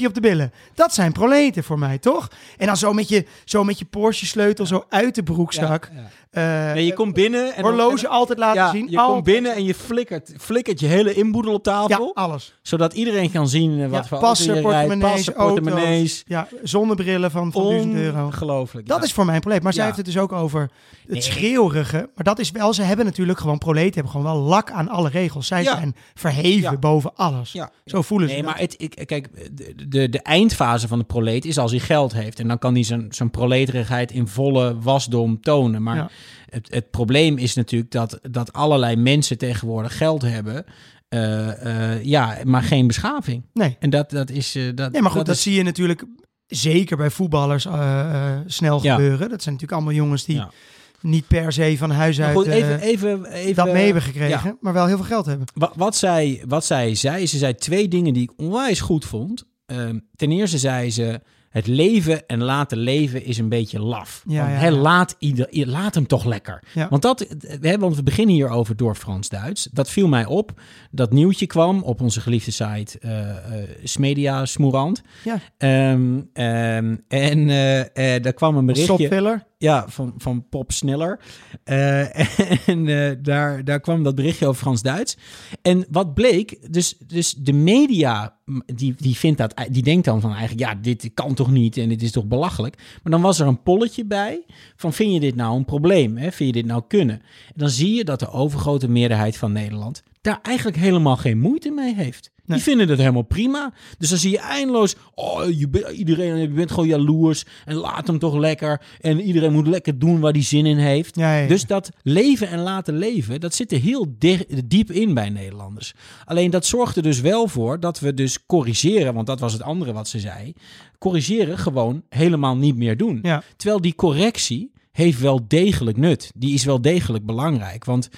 Speaker 2: tikje op de billen. Dat zijn proleten voor mij, toch? En dan zo met je, zo met je Porsche sleutel ja. zo uit de broekzak. Ja,
Speaker 1: ja. Uh, nee, je komt binnen... En
Speaker 2: horloge dan, en, altijd laten
Speaker 1: ja,
Speaker 2: zien.
Speaker 1: Je
Speaker 2: altijd.
Speaker 1: komt binnen en je flikkert, flikkert je hele inboedel op tafel.
Speaker 2: Ja, alles.
Speaker 1: Zodat iedereen kan zien wat ja, voor
Speaker 2: passen,
Speaker 1: auto je
Speaker 2: portemonnees,
Speaker 1: rijdt. Passen, portemonnees.
Speaker 2: Ja, zonnebrillen van, van duizend euro.
Speaker 1: Ongelooflijk.
Speaker 2: Dat ja. is voor mij een probleem. Maar ja. zij heeft het dus ook over het nee. schreeuwerige. Maar dat is wel... Ze hebben natuurlijk gewoon... Proleten hebben gewoon wel lak aan alle regels. Zij ja. zijn verheven ja. boven alles. Ja. Zo voelen ze
Speaker 1: Nee,
Speaker 2: dat.
Speaker 1: maar het, ik, kijk, de, de, de eindfase van de proleet is als hij geld heeft. En dan kan hij zijn, zijn proleterigheid in volle wasdom tonen. Maar ja. het, het probleem is natuurlijk dat, dat allerlei mensen tegenwoordig geld hebben... Uh, uh, ja, maar geen beschaving.
Speaker 2: Nee.
Speaker 1: En dat, dat is... Uh, dat,
Speaker 2: nee, maar goed,
Speaker 1: dat,
Speaker 2: dat
Speaker 1: is...
Speaker 2: zie je natuurlijk zeker bij voetballers uh, uh, snel ja. gebeuren. Dat zijn natuurlijk allemaal jongens die ja. niet per se van huis uit
Speaker 1: goed, even,
Speaker 2: uh,
Speaker 1: even, even,
Speaker 2: dat mee hebben gekregen, ja. maar wel heel veel geld hebben.
Speaker 1: Wat, wat, zij, wat zij zei, ze zei twee dingen die ik onwijs goed vond. Uh, ten eerste zei ze... Het leven en laten leven is een beetje laf.
Speaker 2: Ja,
Speaker 1: want,
Speaker 2: ja,
Speaker 1: hè,
Speaker 2: ja.
Speaker 1: Laat, ieder, laat hem toch lekker. Ja. Want, dat, hè, want we beginnen hierover door Frans-Duits. Dat viel mij op. Dat nieuwtje kwam op onze geliefde site uh, uh, Smedia Smoerand.
Speaker 2: Ja.
Speaker 1: Um, um, en uh, uh, daar kwam een berichtje...
Speaker 2: Stopfiller.
Speaker 1: Ja, van, van Pop Sneller. Uh, en uh, daar, daar kwam dat berichtje over Frans-Duits. En wat bleek, dus, dus de media, die, die, vindt dat, die denkt dan van eigenlijk... ja, dit kan toch niet en dit is toch belachelijk. Maar dan was er een polletje bij van... vind je dit nou een probleem? Hè? Vind je dit nou kunnen? En dan zie je dat de overgrote meerderheid van Nederland... daar eigenlijk helemaal geen moeite mee heeft. Nee. Die vinden het helemaal prima. Dus dan zie je eindeloos... oh, je be- iedereen je bent gewoon jaloers... en laat hem toch lekker... en iedereen moet lekker doen waar hij zin in heeft.
Speaker 2: Ja, ja, ja.
Speaker 1: Dus dat leven en laten leven... dat zit er heel de- diep in bij Nederlanders. Alleen dat zorgt er dus wel voor... dat we dus corrigeren... want dat was het andere wat ze zei... corrigeren gewoon helemaal niet meer doen.
Speaker 2: Ja.
Speaker 1: Terwijl die correctie... heeft wel degelijk nut. Die is wel degelijk belangrijk. Want...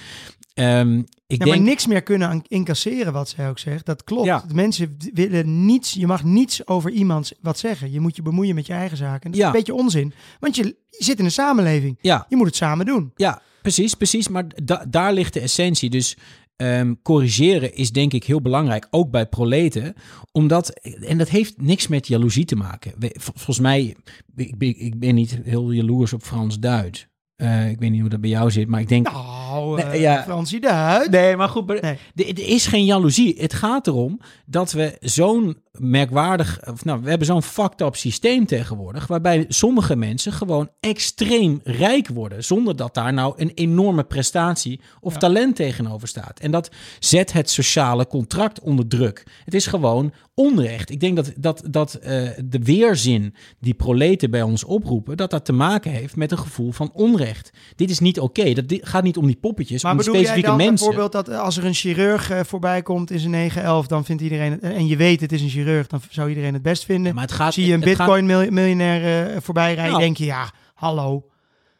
Speaker 1: Um, ik
Speaker 2: ja,
Speaker 1: denk...
Speaker 2: maar niks meer kunnen incasseren, wat zij ook zegt. Dat klopt.
Speaker 1: Ja.
Speaker 2: Mensen willen niets. Je mag niets over iemand wat zeggen. Je moet je bemoeien met je eigen zaken. En dat
Speaker 1: ja.
Speaker 2: is een beetje onzin. Want je, je zit in een samenleving.
Speaker 1: Ja.
Speaker 2: Je moet het samen doen.
Speaker 1: Ja, precies, precies. Maar da- daar ligt de essentie. Dus um, corrigeren is denk ik heel belangrijk. Ook bij proleten. Omdat, en dat heeft niks met jaloezie te maken. Volgens mij, ik ben, ik ben niet heel jaloers op Frans-Duits. Uh, ik weet niet hoe dat bij jou zit, maar ik denk...
Speaker 2: Nou, uh,
Speaker 1: nee, ja,
Speaker 2: Fransie Duits.
Speaker 1: Nee, maar goed, maar
Speaker 2: nee.
Speaker 1: er is geen jaloezie. Het gaat erom dat we zo'n merkwaardig... Of nou, we hebben zo'n fucked up systeem tegenwoordig... waarbij sommige mensen gewoon extreem rijk worden... zonder dat daar nou een enorme prestatie of ja. talent tegenover staat. En dat zet het sociale contract onder druk. Het is gewoon onrecht. Ik denk dat, dat, dat uh, de weerzin die proleten bij ons oproepen... dat dat te maken heeft met een gevoel van onrecht. Dit is niet oké. Okay. Dat gaat niet om die poppetjes, maar om die specifieke
Speaker 2: jij dan
Speaker 1: mensen.
Speaker 2: Bijvoorbeeld dat als er een chirurg uh, voorbij komt in zijn negen elf... dan vindt iedereen het... En je weet het is een chirurg, dan zou iedereen het best vinden. Ja, maar het gaat, zie je een bitcoin-miljonair uh, voorbij rijden, nou, denk je, ja, hallo...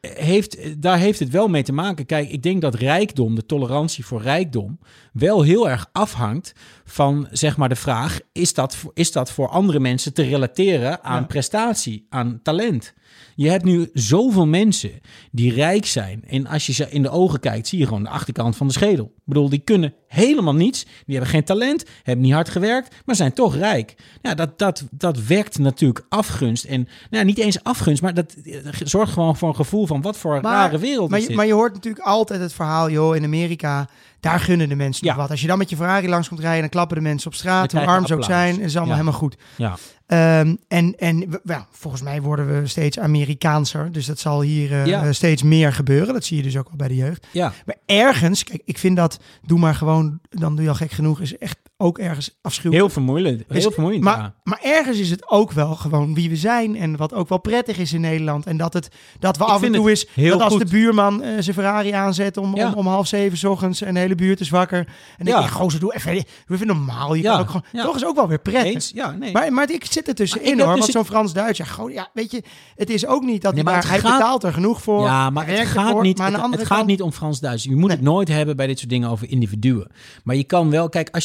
Speaker 1: Heeft, daar heeft het wel mee te maken. Kijk, ik denk dat rijkdom, de tolerantie voor rijkdom... wel heel erg afhangt van, zeg maar, de vraag... is dat, is dat voor andere mensen te relateren aan ja. prestatie, aan talent? Je hebt nu zoveel mensen die rijk zijn... en als je ze in de ogen kijkt, zie je gewoon de achterkant van de schedel. Ik bedoel, die kunnen helemaal niets. Die hebben geen talent, hebben niet hard gewerkt... maar zijn toch rijk. Ja, dat, dat, dat wekt natuurlijk afgunst. En nou, niet eens afgunst, maar dat zorgt gewoon voor een gevoel... van wat voor een
Speaker 2: maar,
Speaker 1: rare wereld
Speaker 2: maar
Speaker 1: is
Speaker 2: je,
Speaker 1: dit.
Speaker 2: Maar je hoort natuurlijk altijd het verhaal... joh, in Amerika, daar gunnen de mensen
Speaker 1: ja.
Speaker 2: nog wat. Als je dan met je Ferrari langs komt rijden... dan klappen de mensen op straat, hoe arm ze ook zijn... is allemaal
Speaker 1: ja.
Speaker 2: helemaal goed.
Speaker 1: Ja.
Speaker 2: Um, en en we, well, volgens mij worden we steeds Amerikaanser. Dus dat zal hier uh,
Speaker 1: ja.
Speaker 2: steeds meer gebeuren. Dat zie je dus ook wel bij de jeugd.
Speaker 1: Ja.
Speaker 2: Maar ergens, kijk, ik vind dat... doe maar gewoon, dan doe je al gek genoeg... is echt ook ergens afschuwelijk.
Speaker 1: Heel vermoeiend. Heel is, vermoeiend
Speaker 2: maar,
Speaker 1: ja.
Speaker 2: maar ergens is het ook wel gewoon wie we zijn... en wat ook wel prettig is in Nederland. En dat, het, dat we ik af en toe is... dat als goed. de buurman uh, zijn Ferrari aanzet... Om, ja. om, om half zeven 's ochtends en de hele buurt is wakker... en denk
Speaker 1: ja.
Speaker 2: je, gozer, doe even, doe even normaal. Je
Speaker 1: ja.
Speaker 2: kan ook gewoon... Ja. Toch is ook wel weer prettig.
Speaker 1: Eens? Ja, nee.
Speaker 2: maar, maar ik zit er tussenin, hoor.
Speaker 1: Dus
Speaker 2: want zo'n Frans-Duits... Ja, gewoon, ja, weet je... Het is ook niet dat
Speaker 1: nee,
Speaker 2: hij, daar, hij
Speaker 1: gaat,
Speaker 2: betaalt er genoeg voor.
Speaker 1: Ja, maar het gaat,
Speaker 2: voor,
Speaker 1: niet,
Speaker 2: maar
Speaker 1: het, het gaat niet om Frans-Duits. Je moet nee. het nooit hebben bij dit soort dingen over individuen. Maar je kan wel... Kijk, als je gewoon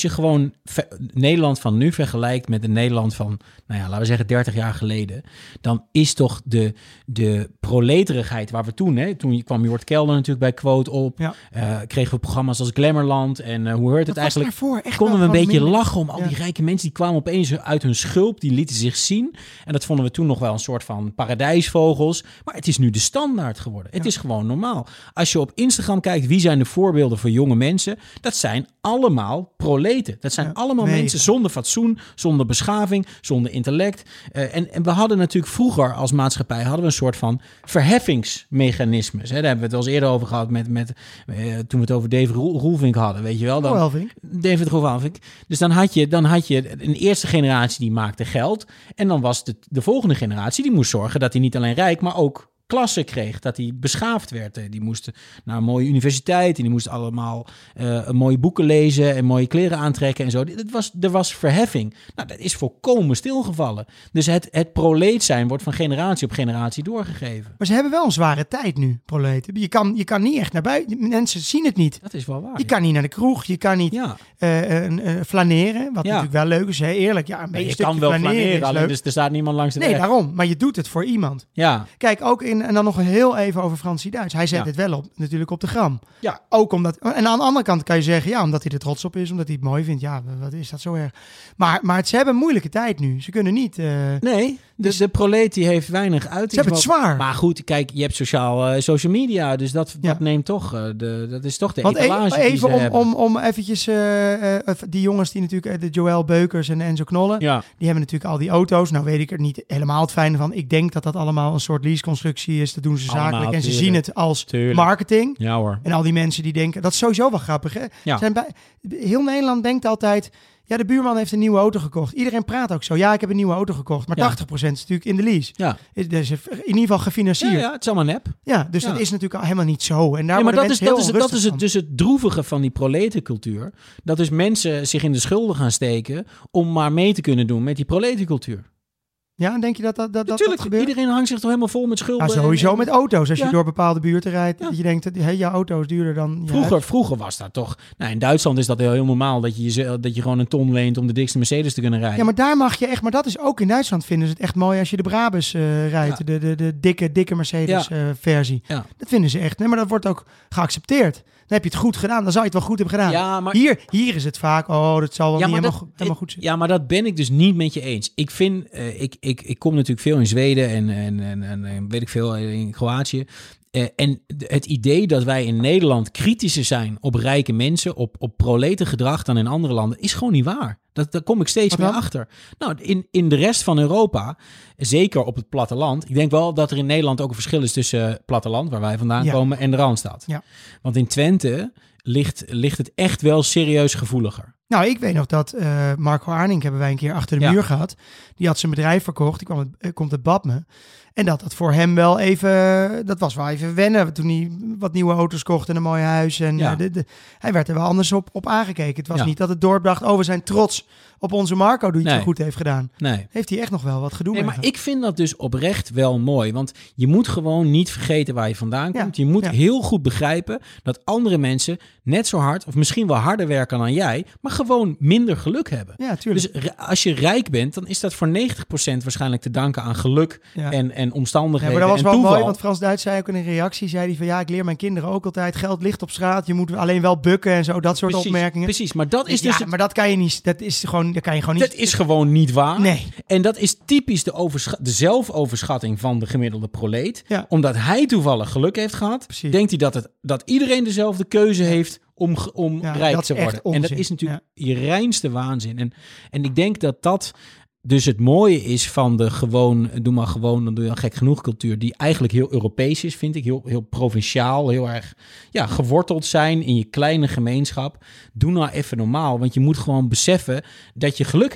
Speaker 1: gewoon ver, Nederland van nu vergelijkt met het Nederland van, nou ja, laten we zeggen dertig jaar geleden, dan is toch de, de proleterigheid waar we toen, hè, toen kwam Jort Kelder natuurlijk bij Quote op, ja. uh, kregen we programma's als Glamourland en uh, hoe hoort het eigenlijk, konden we een beetje minder lachen om al ja. die rijke mensen, die kwamen opeens uit hun schulp, die lieten zich zien en dat vonden we toen nog wel een soort van paradijsvogels, maar het is nu de standaard geworden. Het ja. is gewoon normaal. Als je op Instagram kijkt, wie zijn de voorbeelden voor jonge mensen? Dat zijn allemaal proleten. Dat zijn ja, allemaal mega. mensen zonder fatsoen, zonder beschaving, zonder intellect. Uh, en, en we hadden natuurlijk vroeger als maatschappij hadden we een soort van verheffingsmechanismes. Hè? Daar hebben we het al eens eerder over gehad met, met uh, toen we het over David Roelvink hadden, weet je wel? Dan,
Speaker 2: Roelvink.
Speaker 1: David Roelvink. Dus dan had je, dan had je een eerste generatie die maakte geld en dan was de, de volgende generatie die moest zorgen dat hij niet alleen rijk, maar ook klasse kreeg, dat hij beschaafd werd. Die moesten naar een mooie universiteit en die moesten allemaal uh, mooie boeken lezen en mooie kleren aantrekken en zo. Het was, er was verheffing. Nou, dat is volkomen stilgevallen. Dus het, het proleet zijn wordt van generatie op generatie doorgegeven.
Speaker 2: Maar ze hebben wel een zware tijd nu, proleten. Je kan, je kan niet echt naar buiten. Mensen zien het niet.
Speaker 1: Dat is wel waar.
Speaker 2: Je ja. kan niet naar de kroeg, je kan niet ja. uh, uh, uh, flaneren, wat ja. natuurlijk wel leuk is. Hè? Eerlijk, ja, een
Speaker 1: nee, je kan wel flaneren, flaneren alleen dus er staat niemand langs de
Speaker 2: nee,
Speaker 1: weg.
Speaker 2: Nee, daarom. Maar je doet het voor iemand.
Speaker 1: Ja.
Speaker 2: Kijk, ook in en dan nog heel even over Fransie Duits. Hij zet ja. het wel op, natuurlijk op de gram. Ja. Ook omdat, en aan de andere kant kan je zeggen, ja, omdat hij er trots op is, omdat hij het mooi vindt. Ja, wat is dat zo erg? Maar, maar ze hebben een moeilijke tijd nu. Ze kunnen niet. Uh,
Speaker 1: nee, dus de proleet die heeft weinig uit.
Speaker 2: Ze hebben het zwaar.
Speaker 1: Maar goed, kijk, je hebt sociaal, uh, social media, dus dat, ja. dat neemt toch, uh, de, dat is toch de
Speaker 2: Want
Speaker 1: etalage
Speaker 2: even,
Speaker 1: die ze
Speaker 2: om,
Speaker 1: hebben.
Speaker 2: om, om eventjes, uh, uh, die jongens die natuurlijk, de Joël Beukers en Enzo Knollen, ja. die hebben natuurlijk al die auto's. Nou weet ik er niet helemaal het fijne van. Ik denk dat dat allemaal een soort leaseconstructie is. Dat doen ze zakelijk allemaal, en ze tuurlijk. zien het als tuurlijk. marketing.
Speaker 1: Ja hoor.
Speaker 2: En al die mensen die denken, dat is sowieso wel grappig. Hè? Ja. Zijn bij, heel Nederland denkt altijd, ja, de buurman heeft een nieuwe auto gekocht. Iedereen praat ook zo. Ja, ik heb een nieuwe auto gekocht. Maar ja. tachtig procent is natuurlijk in de lease. Ja. Is dus in ieder geval gefinancierd.
Speaker 1: Ja, ja, het is allemaal nep.
Speaker 2: Ja, dus ja. dat is natuurlijk al helemaal niet zo. En daar ja,
Speaker 1: maar dat is,
Speaker 2: dat
Speaker 1: is, dat is het, dus het droevige van die proletencultuur. Dat dus mensen zich in de schulden gaan steken om maar mee te kunnen doen met die proletencultuur.
Speaker 2: Ja, denk je dat dat, dat,
Speaker 1: Natuurlijk,
Speaker 2: dat gebeurt?
Speaker 1: Iedereen hangt zich toch helemaal vol met schulden.
Speaker 2: Ja, sowieso en, met auto's. Als ja. je door bepaalde buurten rijdt, ja. dat je denkt dat hey, jouw auto is duurder dan...
Speaker 1: Vroeger, vroeger was dat toch... Nou, in Duitsland is dat heel, heel normaal, dat je, dat je gewoon een ton leent om de dikste Mercedes te kunnen rijden.
Speaker 2: Ja, maar daar mag je echt... Maar dat is ook in Duitsland vinden ze het echt mooi als je de Brabus uh, rijdt. Ja. De, de, de dikke, dikke Mercedes ja. uh, versie. Ja. Dat vinden ze echt. Nee, maar dat wordt ook geaccepteerd. Dan heb je het goed gedaan. Dan zou je het wel goed hebben gedaan. Ja, maar... hier, hier is het vaak, oh, dat zal wel ja, niet helemaal, dat, helemaal goed zijn.
Speaker 1: Ja, maar dat ben ik dus niet met je eens. Ik vind, uh, ik, ik, ik kom natuurlijk veel in Zweden en, en, en, en, en weet ik veel in Kroatië. Uh, en het idee dat wij in Nederland kritischer zijn op rijke mensen, op, op proletengedrag dan in andere landen, is gewoon niet waar. Dat, daar kom ik steeds meer achter. Nou, in, in de rest van Europa, zeker op het platteland. Ik denk wel dat er in Nederland ook een verschil is tussen uh, platteland, waar wij vandaan ja. komen, en de Randstad. Ja. Want in Twente ligt, ligt het echt wel serieus gevoeliger.
Speaker 2: Nou, ik weet nog dat uh, Marco Arning hebben wij een keer achter de ja. muur gehad. Die had zijn bedrijf verkocht. Die kwam het, uh, komt het Badme. En dat dat voor hem wel even... Dat was wel even wennen. Toen hij wat nieuwe auto's kocht en een mooi huis. En ja. uh, de, de, hij werd er wel anders op, op aangekeken. Het was ja. niet dat het doorbracht. Oh, we zijn trots op onze Marco die het nee. zo goed heeft gedaan. Nee. Heeft hij echt nog wel wat gedoe
Speaker 1: nee,
Speaker 2: mee
Speaker 1: maar ik vind dat dus oprecht wel mooi. Want je moet gewoon niet vergeten waar je vandaan komt. Ja. Je moet ja. heel goed begrijpen dat andere mensen net zo hard... of misschien wel harder werken dan jij... maar gewoon minder geluk hebben.
Speaker 2: Ja, tuurlijk.
Speaker 1: Dus als je rijk bent, dan is dat voor negentig procent waarschijnlijk te danken aan geluk ja. en, en omstandigheden.
Speaker 2: Ja, maar dat was
Speaker 1: en
Speaker 2: wel
Speaker 1: toeval.
Speaker 2: mooi, want Frans Duits zei ook in een reactie, zei hij van ja, ik leer mijn kinderen ook altijd, geld ligt op straat, je moet alleen wel bukken en zo, dat soort
Speaker 1: precies,
Speaker 2: opmerkingen.
Speaker 1: Precies, maar dat is dus...
Speaker 2: Ja,
Speaker 1: het...
Speaker 2: maar dat kan je niet, dat is gewoon, dat kan je gewoon niet...
Speaker 1: Dat is gewoon niet waar.
Speaker 2: Nee.
Speaker 1: En dat is typisch de, overscha- de zelfoverschatting van de gemiddelde proleet. Ja. Omdat hij toevallig geluk heeft gehad, precies. denkt hij dat, het, dat iedereen dezelfde keuze heeft om, om ja, rijk te worden. En dat is natuurlijk ja. je reinste waanzin. En, en ik denk dat dat dus het mooie is van de gewoon, doe maar gewoon, dan doe je een gek genoeg cultuur, die eigenlijk heel Europees is, vind ik. Heel, heel provinciaal, heel erg ja, geworteld zijn in je kleine gemeenschap. Doe nou even normaal, want je moet gewoon beseffen dat je geluk hebt.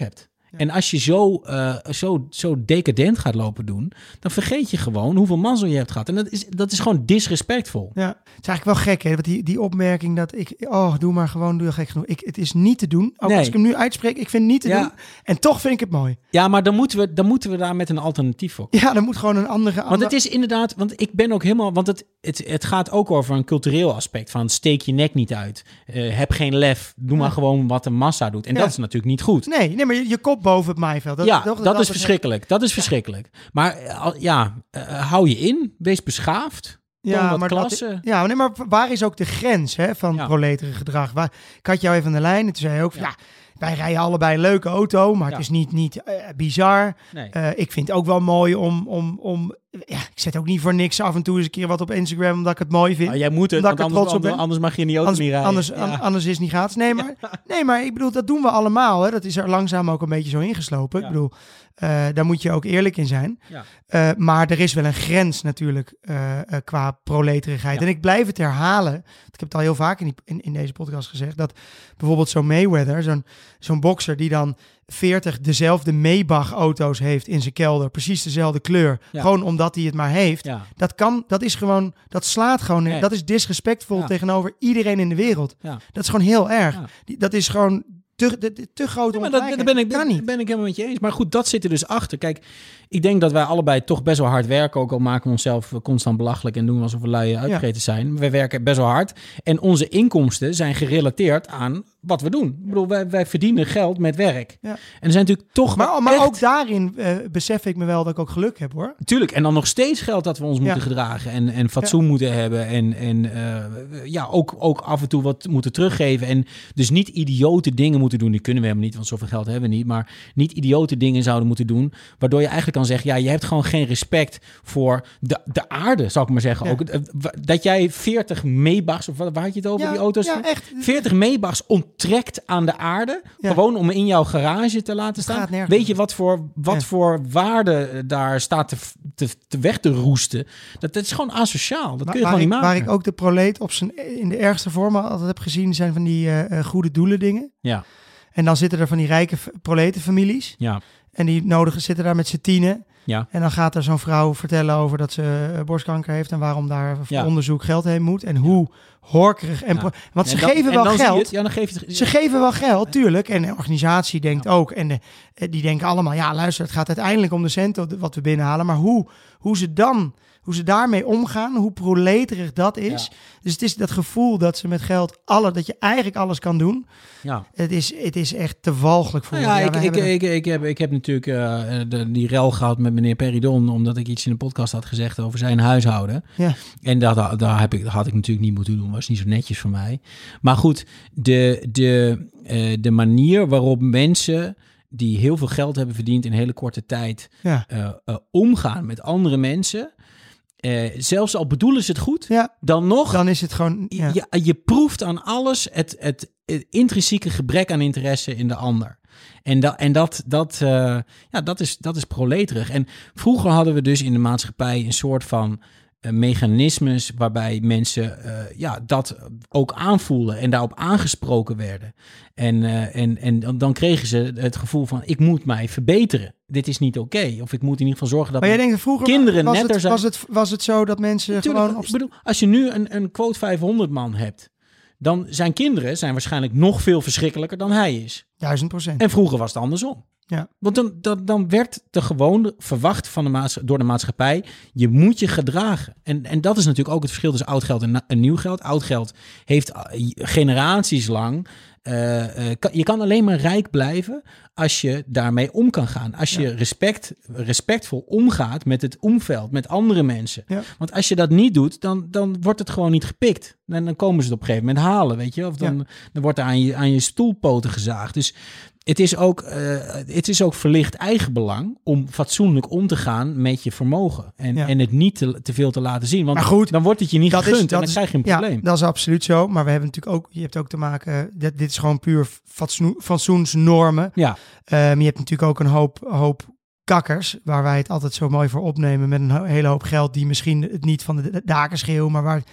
Speaker 1: Ja. En als je zo, uh, zo, zo decadent gaat lopen doen, dan vergeet je gewoon hoeveel mazzel je hebt gehad. En dat is, dat is gewoon disrespectvol.
Speaker 2: Ja, het is eigenlijk wel gek, hè? Want die, die opmerking dat ik, oh, doe maar gewoon, doe gek genoeg. Ik, het is niet te doen. Ook nee. Als ik hem nu uitspreek, ik vind het niet te ja. doen. En toch vind ik het mooi.
Speaker 1: Ja, maar dan moeten we, dan moeten we daar met een alternatief voor.
Speaker 2: Ja, dan moet gewoon een andere...
Speaker 1: Want
Speaker 2: andere...
Speaker 1: het is inderdaad, want ik ben ook helemaal, want het, het, het gaat ook over een cultureel aspect van steek je nek niet uit. Uh, heb geen lef. Doe ja. maar gewoon wat de massa doet. En ja. dat is natuurlijk niet goed.
Speaker 2: Nee, nee, maar je, je kop boven het maaiveld. Dat,
Speaker 1: ja,
Speaker 2: toch,
Speaker 1: dat,
Speaker 2: dat
Speaker 1: is verschrikkelijk. Dat is ja. verschrikkelijk. Maar uh, ja, uh, hou je in. Wees beschaafd.
Speaker 2: Ja, maar, dat, ja nee, maar waar is ook de grens hè, van ja. proleterig gedrag? Waar, ik had jou even aan de lijn en toen zei je ook... Ja. Ja, wij rijden allebei een leuke auto, maar ja. het is niet, niet uh, bizar. Nee. Uh, ik vind het ook wel mooi om... om, om ja, ik zet ook niet voor niks af en toe eens een keer wat op Instagram, omdat ik het mooi vind.
Speaker 1: Ah, jij moet het, want anders, anders, anders mag je in die auto
Speaker 2: anders,
Speaker 1: niet rijden.
Speaker 2: Anders,
Speaker 1: ja.
Speaker 2: an, anders is het niet gratis. Nee, maar, ja. nee, maar ik bedoel, dat doen we allemaal. Hè. Dat is er langzaam ook een beetje zo ingeslopen. Ja. Ik bedoel, uh, daar moet je ook eerlijk in zijn. Ja. Uh, maar er is wel een grens natuurlijk uh, uh, qua proleterigheid. Ja. En ik blijf het herhalen. Ik heb het al heel vaak in, die, in, in deze podcast gezegd, dat bijvoorbeeld zo'n Mayweather, zo'n, zo'n bokser die dan veertig dezelfde Maybach-auto's heeft in zijn kelder. Precies dezelfde kleur. Ja. Gewoon omdat hij het maar heeft. Ja. Dat kan, dat is gewoon, dat slaat gewoon, nee. dat is disrespectvol ja. tegenover iedereen in de wereld. Ja. Dat is gewoon heel erg. Ja. Die, dat is gewoon te, te, te groot om ja,
Speaker 1: te dat, dat ben ik, kan niet. ben ik helemaal met je eens. Maar goed, dat zit er dus achter. Kijk, ik denk dat wij allebei toch best wel hard werken. Ook al maken we onszelf constant belachelijk en doen we alsof we lui uitgegeten ja. zijn. Wij werken best wel hard. En onze inkomsten zijn gerelateerd aan wat we doen. Ik bedoel, wij, wij verdienen geld met werk. Ja. En er zijn natuurlijk toch...
Speaker 2: Maar, maar echt... ook daarin uh, besef ik me wel dat ik ook geluk heb, hoor.
Speaker 1: Tuurlijk. En dan nog steeds geldt dat we ons ja. moeten gedragen. En, en fatsoen ja. moeten hebben. En, en uh, ja, ook, ook af en toe wat moeten teruggeven. En dus niet idiote dingen moeten doen. Die kunnen we helemaal niet, want zoveel geld hebben we niet. Maar niet idiote dingen zouden moeten doen. Waardoor je eigenlijk kan zeggen, ja, je hebt gewoon geen respect voor de, de aarde, zou ik maar zeggen. Ja. Ook, dat jij veertig Maybachs, of waar had je het over,
Speaker 2: ja,
Speaker 1: die auto's?
Speaker 2: Ja, echt.
Speaker 1: veertig Maybachs onttrekt aan de aarde. Ja. Gewoon om in jouw garage te laten staan. Weet je wat voor, wat ja. voor waarde daar staat te, te, te weg te roesten? Dat, dat is gewoon asociaal. Dat maar, kun je gewoon
Speaker 2: ik,
Speaker 1: niet maken.
Speaker 2: Waar ik ook de proleet op zijn, in de ergste vorm altijd heb gezien, zijn van die uh, goede doelen dingen.
Speaker 1: Ja.
Speaker 2: En dan zitten er van die rijke proletenfamilies.
Speaker 1: Ja.
Speaker 2: En die nodigen zitten daar met z'n tienen.
Speaker 1: Ja.
Speaker 2: En dan gaat er zo'n vrouw vertellen over dat ze uh, borstkanker heeft en waarom daar voor ja. onderzoek geld heen moet. En hoe horkerig. En ja. pro- Want
Speaker 1: en
Speaker 2: ze
Speaker 1: dan,
Speaker 2: geven wel geld.
Speaker 1: Ja, dan geef je het,
Speaker 2: ze geven wel geld, tuurlijk. En de organisatie denkt ja. ook. En de, die denken allemaal, ja luister, het gaat uiteindelijk om de centen wat we binnenhalen. Maar hoe, hoe ze dan... Hoe ze daarmee omgaan, hoe proleterig dat is. Ja. Dus het is dat gevoel dat ze met geld alle, dat je eigenlijk alles kan doen.
Speaker 1: Ja.
Speaker 2: Het is, het is echt te walgelijk voor.
Speaker 1: Nou ja, ja, ik, ik, ik, ik, heb, ik heb natuurlijk uh, de, die rel gehad met meneer Peridon, omdat ik iets in de podcast had gezegd over zijn huishouden.
Speaker 2: Ja.
Speaker 1: En dat, dat, heb ik, dat had ik natuurlijk niet moeten doen. Was niet zo netjes voor mij. Maar goed, de, de, uh, de manier waarop mensen die heel veel geld hebben verdiend in een hele korte tijd ja. uh, uh, omgaan met andere mensen. Uh, zelfs al bedoelen ze het goed, ja, dan nog...
Speaker 2: Dan is het gewoon... Ja.
Speaker 1: Je, je proeft aan alles het, het, het intrinsieke gebrek aan interesse in de ander. En, da, en dat, dat, uh, ja, dat, is, dat is proleterig. En vroeger hadden we dus in de maatschappij een soort van uh, mechanismes waarbij mensen uh, ja, dat ook aanvoelen en daarop aangesproken werden. En, uh, en, en dan kregen ze het gevoel van, ik moet mij verbeteren. Dit is niet oké. Okay. Of ik moet in ieder geval zorgen dat
Speaker 2: maar jij denkt, vroeger
Speaker 1: kinderen
Speaker 2: was
Speaker 1: netter
Speaker 2: het,
Speaker 1: zijn.
Speaker 2: Was het, was het zo dat mensen
Speaker 1: Natuurlijk,
Speaker 2: gewoon... Op...
Speaker 1: Ik bedoel, als je nu een, een quote vijfhonderd man hebt, dan zijn kinderen zijn waarschijnlijk nog veel verschrikkelijker dan hij is.
Speaker 2: Duizend procent.
Speaker 1: En vroeger was het andersom.
Speaker 2: Ja.
Speaker 1: Want dan, dan, dan werd er gewoon verwacht van de maats- door de maatschappij, je moet je gedragen. En, en dat is natuurlijk ook het verschil tussen oud geld en, na- en nieuw geld. Oud geld heeft generaties lang... Uh, uh, kan, je kan alleen maar rijk blijven als je daarmee om kan gaan. Als je ja. respect, respectvol omgaat met het omveld, met andere mensen. Ja. Want als je dat niet doet, dan, dan wordt het gewoon niet gepikt. En dan komen ze het op een gegeven moment halen, weet je. Of dan, ja. dan wordt er aan je, aan je stoelpoten gezaagd. Dus het is ook, uh, het is ook verlicht eigenbelang om fatsoenlijk om te gaan met je vermogen. En, ja. en het niet te, te veel te laten zien. Want goed, dan wordt het je niet gegund is, en dan krijg je een probleem.
Speaker 2: Ja, dat is absoluut zo. Maar we hebben natuurlijk ook, je hebt ook te maken, dit, dit is gewoon puur fatsoen, fatsoensnormen.
Speaker 1: Ja.
Speaker 2: Um, je hebt natuurlijk ook een hoop, hoop kakkers, waar wij het altijd zo mooi voor opnemen met een hele hoop geld die misschien het niet van de daken schreeuwen, maar waar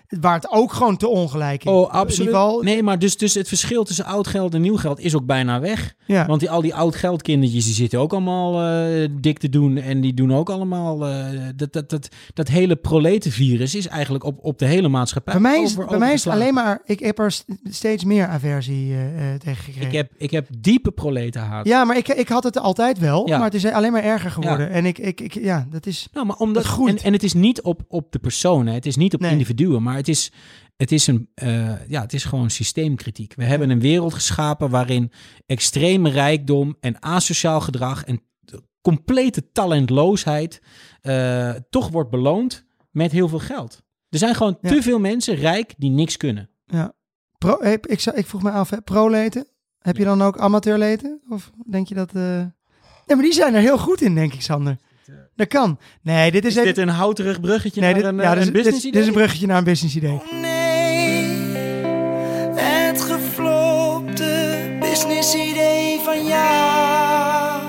Speaker 2: waar het ook gewoon te ongelijk is.
Speaker 1: Oh, absoluut.
Speaker 2: Geval...
Speaker 1: Nee, maar dus, dus het verschil tussen oud geld en nieuw geld is ook bijna weg.
Speaker 2: Ja.
Speaker 1: Want die, al die oud geldkindertjes, die zitten ook allemaal uh, dik te doen. En die doen ook allemaal... Uh, dat, dat, dat, dat hele proletenvirus is eigenlijk op, op de hele maatschappij.
Speaker 2: Bij mij is, over, bij mij is het alleen maar... Ik heb er steeds meer aversie uh, tegen gekregen.
Speaker 1: Ik heb, ik heb diepe proletenhaat.
Speaker 2: Ja, maar ik, ik had het altijd wel.
Speaker 1: Ja.
Speaker 2: Maar het is alleen maar erger geworden.
Speaker 1: Ja.
Speaker 2: En ik, ik, ik, ja, dat is...
Speaker 1: Nou, maar omdat
Speaker 2: het groeit.
Speaker 1: En, en het is niet op, op de personen. Het is niet op
Speaker 2: nee.
Speaker 1: individuen. Maar het is... Het is, een, uh, ja, het is gewoon systeemkritiek. We hebben een wereld geschapen waarin extreme rijkdom en asociaal gedrag en complete talentloosheid uh, toch wordt beloond met heel veel geld. Er zijn gewoon ja. te veel mensen rijk die niks kunnen.
Speaker 2: Ja. Pro, ik, ik, ik vroeg me af, hè, pro-leten? Heb ja. je dan ook amateurleten? Of denk je dat... Uh... Nee, maar die zijn er heel goed in, denk ik, Sander. Dat kan. Nee, dit is...
Speaker 1: Is
Speaker 2: even...
Speaker 1: dit een houterig bruggetje
Speaker 2: nee,
Speaker 1: naar
Speaker 2: dit,
Speaker 1: een,
Speaker 2: ja,
Speaker 1: een
Speaker 2: dit,
Speaker 1: business
Speaker 2: dit,
Speaker 1: idee?
Speaker 2: Dit is een bruggetje naar een business idee.
Speaker 3: Oh nee, het geflopte business idee van jou.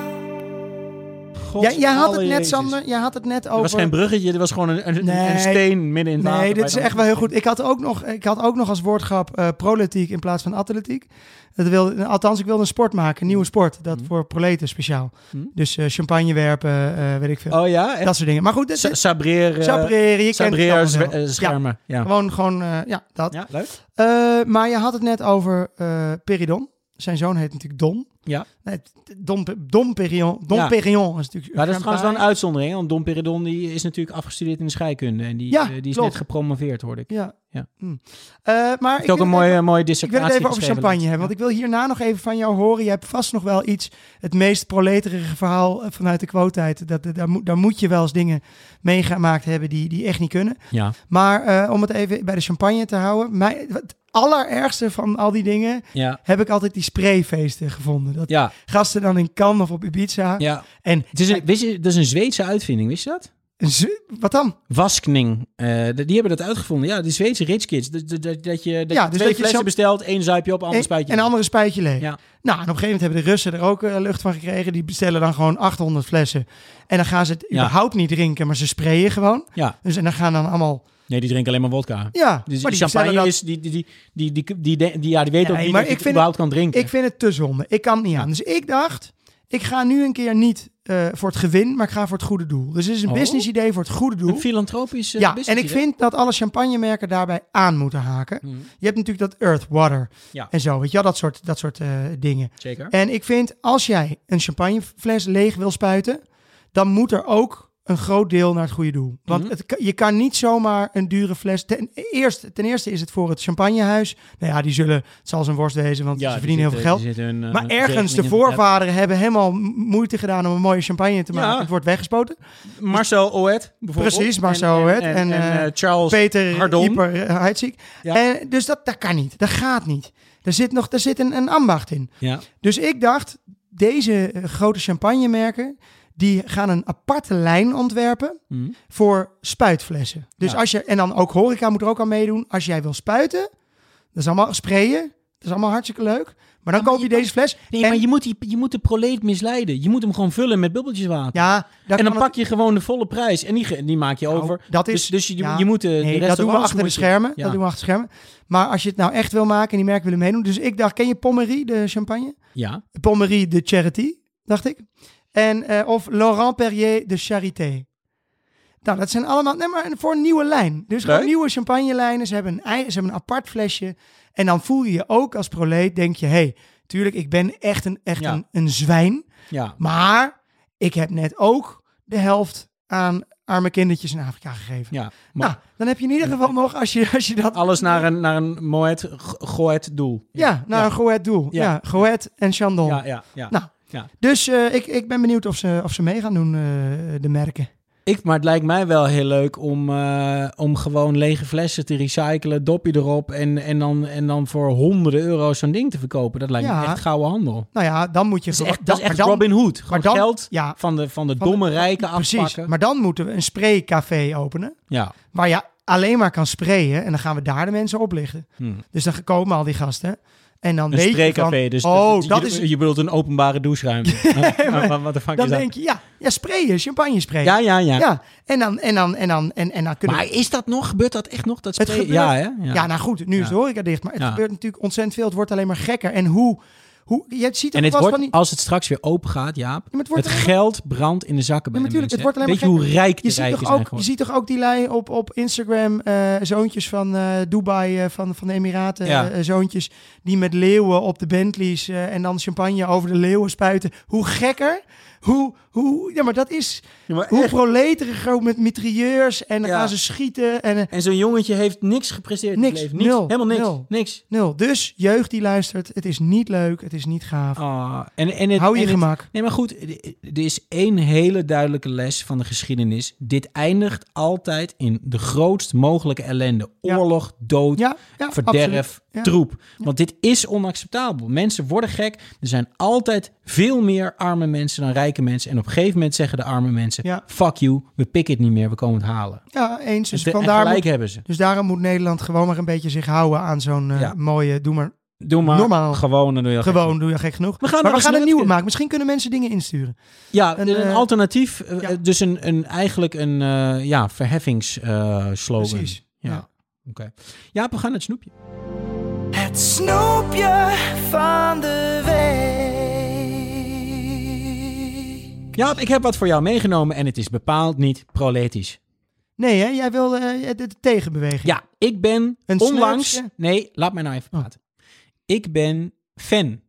Speaker 2: Ja, jij had het net, Sander, jij had het net over...
Speaker 1: Het was geen bruggetje, het was gewoon een, een,
Speaker 2: nee,
Speaker 1: een steen midden in het water.
Speaker 2: Nee, dit is echt wel heel goed. Ik had ook nog, ik had ook nog als woordgrap uh, proletiek in plaats van atletiek. Dat wilde, althans, ik wilde een sport maken, een nieuwe sport. Dat mm. voor proleten speciaal. Mm. Dus uh, champagne werpen, uh, weet ik veel.
Speaker 1: Oh ja? Echt?
Speaker 2: Dat soort dingen. Maar goed, dit,
Speaker 1: Sa- sabreren.
Speaker 2: Sabreren, je
Speaker 1: sabreren,
Speaker 2: kent het
Speaker 1: zwe- schermen. Ja.
Speaker 2: Ja. Gewoon, gewoon, uh, ja, dat.
Speaker 1: Ja, leuk.
Speaker 2: Uh, maar je had het net over uh, Peridon. Zijn zoon heet natuurlijk Don.
Speaker 1: Ja.
Speaker 2: Nee, Dom, Dom Perignon. Dom ja. Perignon is natuurlijk...
Speaker 1: Ja, dat is trouwens wel een uitzondering. Want Dom Perignon die is natuurlijk afgestudeerd in de scheikunde. En die,
Speaker 2: ja,
Speaker 1: uh, die is
Speaker 2: klopt.
Speaker 1: net gepromoveerd, hoorde ik.
Speaker 2: Ja.
Speaker 1: ja.
Speaker 2: Mm. Uh, maar
Speaker 1: ik ook een mooie,
Speaker 2: even,
Speaker 1: mooie dissertatie.
Speaker 2: Ik wil het even over champagne hebben. Want ik wil hierna nog even van jou horen. Je hebt vast nog wel iets, het meest proleterige verhaal vanuit de quote-tijd. Dat, daar, moet, daar moet je wel eens dingen meegemaakt hebben die, die echt niet kunnen.
Speaker 1: Ja.
Speaker 2: Maar uh, om het even bij de champagne te houden. Mij, het allerergste van al die dingen
Speaker 1: ja.
Speaker 2: heb ik altijd die sprayfeesten gevonden. Dat
Speaker 1: ja.
Speaker 2: gasten dan in Cannes of op Ibiza.
Speaker 1: Ja.
Speaker 2: En,
Speaker 1: het is een, wist je, dat is een Zweedse uitvinding, wist je dat?
Speaker 2: Z- wat dan?
Speaker 1: Waskning. Uh, die hebben dat uitgevonden. Ja, die Zweedse rich kids. Dat, dat, dat, dat je, dat
Speaker 2: ja,
Speaker 1: je
Speaker 2: dus
Speaker 1: twee
Speaker 2: dat je
Speaker 1: flessen
Speaker 2: zo...
Speaker 1: bestelt, één zuipje op, ander spuitje.
Speaker 2: En een andere spuitje leeg.
Speaker 1: Ja.
Speaker 2: Nou, en op een gegeven moment hebben de Russen er ook uh, lucht van gekregen. Die bestellen dan gewoon achthonderd flessen. En dan gaan ze het ja. überhaupt niet drinken, maar ze sprayen gewoon.
Speaker 1: Ja.
Speaker 2: Dus en dan gaan dan allemaal...
Speaker 1: Nee, die drinken alleen maar wodka.
Speaker 2: Ja,
Speaker 1: dus
Speaker 2: maar
Speaker 1: die
Speaker 2: die
Speaker 1: champagne
Speaker 2: dat...
Speaker 1: is... Die, die, die, die, die, die, die, die, ja, die weet nee, ook niet dat je het überhaupt
Speaker 2: het,
Speaker 1: kan drinken.
Speaker 2: Ik vind het te zonde. Ik kan het niet aan. Dus ik dacht, ik ga nu een keer niet uh, voor het gewin, maar ik ga voor het goede doel. Dus het is een oh. business idee voor het goede doel.
Speaker 1: Een filantropisch uh,
Speaker 2: ja,
Speaker 1: business
Speaker 2: en ik
Speaker 1: idee.
Speaker 2: vind dat alle champagnemerken daarbij aan moeten haken. Mm. Je hebt natuurlijk dat Earth, Water
Speaker 1: ja.
Speaker 2: en zo. Weet je wel, dat soort, dat soort uh, dingen.
Speaker 1: Zeker.
Speaker 2: En ik vind, als jij een champagnefles leeg wil spuiten, dan moet er ook een groot deel naar het goede doel. Want mm-hmm. het, je kan niet zomaar een dure fles... Ten eerste, ten eerste is het voor het champagnehuis. Nou ja, die zullen... Het zal zijn worst wezen, want ja, ze verdienen zitten, heel veel geld. Hun, uh, maar ergens, de voorvaderen hebben helemaal moeite gedaan om een mooie champagne te maken. Ja. Het wordt weggespoten.
Speaker 1: Marcel Oet, bijvoorbeeld.
Speaker 2: Precies, Marcel Oet. En, en, en, en uh,
Speaker 1: Charles
Speaker 2: Peter
Speaker 1: Hardon.
Speaker 2: Ieper uh, Heidsieck. Ja. En dus dat, dat kan niet. Dat gaat niet. Er zit nog er zit een, een ambacht in.
Speaker 1: Ja.
Speaker 2: Dus ik dacht, deze uh, grote champagnemerken... die gaan een aparte lijn ontwerpen mm. voor spuitflessen. Dus ja. als je, en dan ook horeca moet er ook aan meedoen. Als jij wil spuiten, dat is allemaal sprayen. Dat is allemaal hartstikke leuk. Maar dan ja, maar koop je, je deze fles.
Speaker 1: Nee,
Speaker 2: en,
Speaker 1: maar je moet, die, je moet de proleet misleiden. Je moet hem gewoon vullen met bubbeltjes water.
Speaker 2: Ja,
Speaker 1: en dan pak het... je gewoon de volle prijs. En die, die maak je nou, over.
Speaker 2: Dat is,
Speaker 1: dus dus je,
Speaker 2: ja,
Speaker 1: je moet de,
Speaker 2: nee,
Speaker 1: de
Speaker 2: dat doen we achter de schermen.
Speaker 1: Ja.
Speaker 2: Dat doen we achter de schermen. Maar als je het nou echt wil maken en die merken willen meedoen. Dus ik dacht, ken je Pommery, de champagne?
Speaker 1: Ja.
Speaker 2: Pommery de Charity, dacht ik. En, uh, of Laurent Perrier de Charité. Nou, dat zijn allemaal... Nee, maar voor een nieuwe lijn. Dus gewoon nieuwe champagnelijnen. Ze hebben, een, ze hebben een apart flesje. En dan voel je je ook als proleet. Denk je, hé, hey, tuurlijk, ik ben echt een, echt ja. een, een zwijn.
Speaker 1: Ja.
Speaker 2: Maar ik heb net ook de helft aan arme kindertjes in Afrika gegeven.
Speaker 1: Ja, maar...
Speaker 2: Nou, dan heb je in ieder geval nog, als je, als je dat...
Speaker 1: Alles naar een, naar een Moet, Goed doel.
Speaker 2: Ja, ja naar ja. een Goed doel. Ja, ja Goed en Chandon.
Speaker 1: Ja, ja, ja.
Speaker 2: Nou,
Speaker 1: ja.
Speaker 2: Dus uh, ik, ik ben benieuwd of ze, of ze mee gaan doen, uh, de merken.
Speaker 1: Ik, maar het lijkt mij wel heel leuk om, uh, om gewoon lege flessen te recyclen, dopje erop en, en, dan, en dan voor honderden euro's zo'n ding te verkopen. Dat lijkt ja. me echt gouden handel.
Speaker 2: Nou ja, dan moet je...
Speaker 1: Dat is echt, dat is echt dan, Robin Hood. Gewoon dan, geld ja, van de, van de van domme de, rijken precies, afpakken.
Speaker 2: Maar dan moeten we een spraycafé openen.
Speaker 1: Ja.
Speaker 2: Waar je alleen maar kan sprayen en dan gaan we daar de mensen oplichten. Hmm. Dus dan komen al die gasten. En dan
Speaker 1: een
Speaker 2: weet
Speaker 1: spraykcafé,
Speaker 2: je van,
Speaker 1: dus
Speaker 2: oh,
Speaker 1: dat,
Speaker 2: dat
Speaker 1: je,
Speaker 2: is...
Speaker 1: je bedoelt een openbare doucheruimte.
Speaker 2: nee, maar,
Speaker 1: wat de fuck
Speaker 2: dan
Speaker 1: is dat?
Speaker 2: denk je, ja, ja, sprayen, champagne sprayen.
Speaker 1: Ja, ja, ja.
Speaker 2: ja. En dan, en dan, en dan, en, en dan kunnen
Speaker 1: Maar
Speaker 2: we...
Speaker 1: is dat nog? Gebeurt dat echt nog? Dat
Speaker 2: Het
Speaker 1: sprayen?
Speaker 2: gebeurt,
Speaker 1: ja, hè?
Speaker 2: ja.
Speaker 1: Ja.
Speaker 2: nou goed, nu
Speaker 1: ja.
Speaker 2: is de horeca dicht, maar het
Speaker 1: ja.
Speaker 2: gebeurt natuurlijk ontzettend veel. Het wordt alleen maar gekker. En hoe... hoe je ziet
Speaker 1: en het
Speaker 2: vast
Speaker 1: wordt,
Speaker 2: van die...
Speaker 1: als het straks weer open gaat, Jaap,
Speaker 2: Ja, het,
Speaker 1: het, het geld brandt in de zakken bij
Speaker 2: ja,
Speaker 1: de
Speaker 2: natuurlijk,
Speaker 1: mensen.
Speaker 2: het wordt alleen
Speaker 1: Weet
Speaker 2: maar
Speaker 1: je hoe rijk de
Speaker 2: je ziet,
Speaker 1: rijken
Speaker 2: toch
Speaker 1: zijn
Speaker 2: ook,
Speaker 1: geworden?
Speaker 2: je ziet toch ook die lijn op, op Instagram, uh, zoontjes van uh, Dubai, uh, van, van de Emiraten,
Speaker 1: ja.
Speaker 2: uh, zoontjes die met leeuwen op de Bentleys uh, en dan champagne over de leeuwen spuiten. Hoe gekker, hoe, hoe, ja maar dat is,
Speaker 1: ja, maar
Speaker 2: hoe
Speaker 1: echt.
Speaker 2: proleteriger ook met mitrailleurs en dan
Speaker 1: Ja.
Speaker 2: gaan ze schieten. En, uh,
Speaker 1: En zo'n jongetje heeft niks gepresteerd in
Speaker 2: Niks,
Speaker 1: het leven. Niks,
Speaker 2: nul,
Speaker 1: helemaal niks.
Speaker 2: nul.
Speaker 1: niks.
Speaker 2: nul. Dus jeugd die luistert, het is niet leuk, het is niet gaaf.
Speaker 1: Oh, en, en het,
Speaker 2: Hou je
Speaker 1: en het,
Speaker 2: gemak.
Speaker 1: Nee, maar goed, er is één hele duidelijke les van de geschiedenis. Dit eindigt altijd in de grootst mogelijke ellende.
Speaker 2: Ja.
Speaker 1: Oorlog, dood,
Speaker 2: Ja, ja,
Speaker 1: verderf,
Speaker 2: ja.
Speaker 1: troep. Want dit is onacceptabel. Mensen worden gek. Er zijn altijd veel meer arme mensen dan rijke mensen. En op een gegeven moment zeggen de arme mensen...
Speaker 2: Ja.
Speaker 1: Fuck you, we pikken het niet meer, we komen het halen.
Speaker 2: Ja, eens. Dus,
Speaker 1: en, en
Speaker 2: vandaar
Speaker 1: gelijk
Speaker 2: moet,
Speaker 1: hebben ze.
Speaker 2: dus daarom moet Nederland gewoon maar een beetje zich houden aan zo'n uh,
Speaker 1: Ja.
Speaker 2: mooie, doe maar...
Speaker 1: Doe maar
Speaker 2: Normaal.
Speaker 1: gewoon. Dan doe je
Speaker 2: Gewoon
Speaker 1: gek.
Speaker 2: doe je gek genoeg.
Speaker 1: We gaan
Speaker 2: maar we
Speaker 1: er
Speaker 2: gaan een
Speaker 1: eens
Speaker 2: nieuwe
Speaker 1: met-
Speaker 2: maken. Misschien kunnen mensen dingen insturen.
Speaker 1: Ja,
Speaker 2: Een,
Speaker 1: een, een
Speaker 2: eh,
Speaker 1: alternatief. uh,
Speaker 2: ja.
Speaker 1: Dus een, een, eigenlijk een uh, ja, verheffingsslogan.
Speaker 2: Precies.
Speaker 1: Ja.
Speaker 2: Ja.
Speaker 1: Oké. Okay. Ja, we gaan het snoepje.
Speaker 3: Het snoepje van de week.
Speaker 1: Ja, ik heb wat voor jou meegenomen en het is bepaald niet proletisch.
Speaker 2: Nee, hè? Jij wil uh, de, de tegenbeweging.
Speaker 1: Ja, ik ben
Speaker 2: Een
Speaker 1: onlangs...
Speaker 2: snurkje?
Speaker 1: Nee, laat mij nou even
Speaker 2: Oh.
Speaker 1: praten. Ik ben fan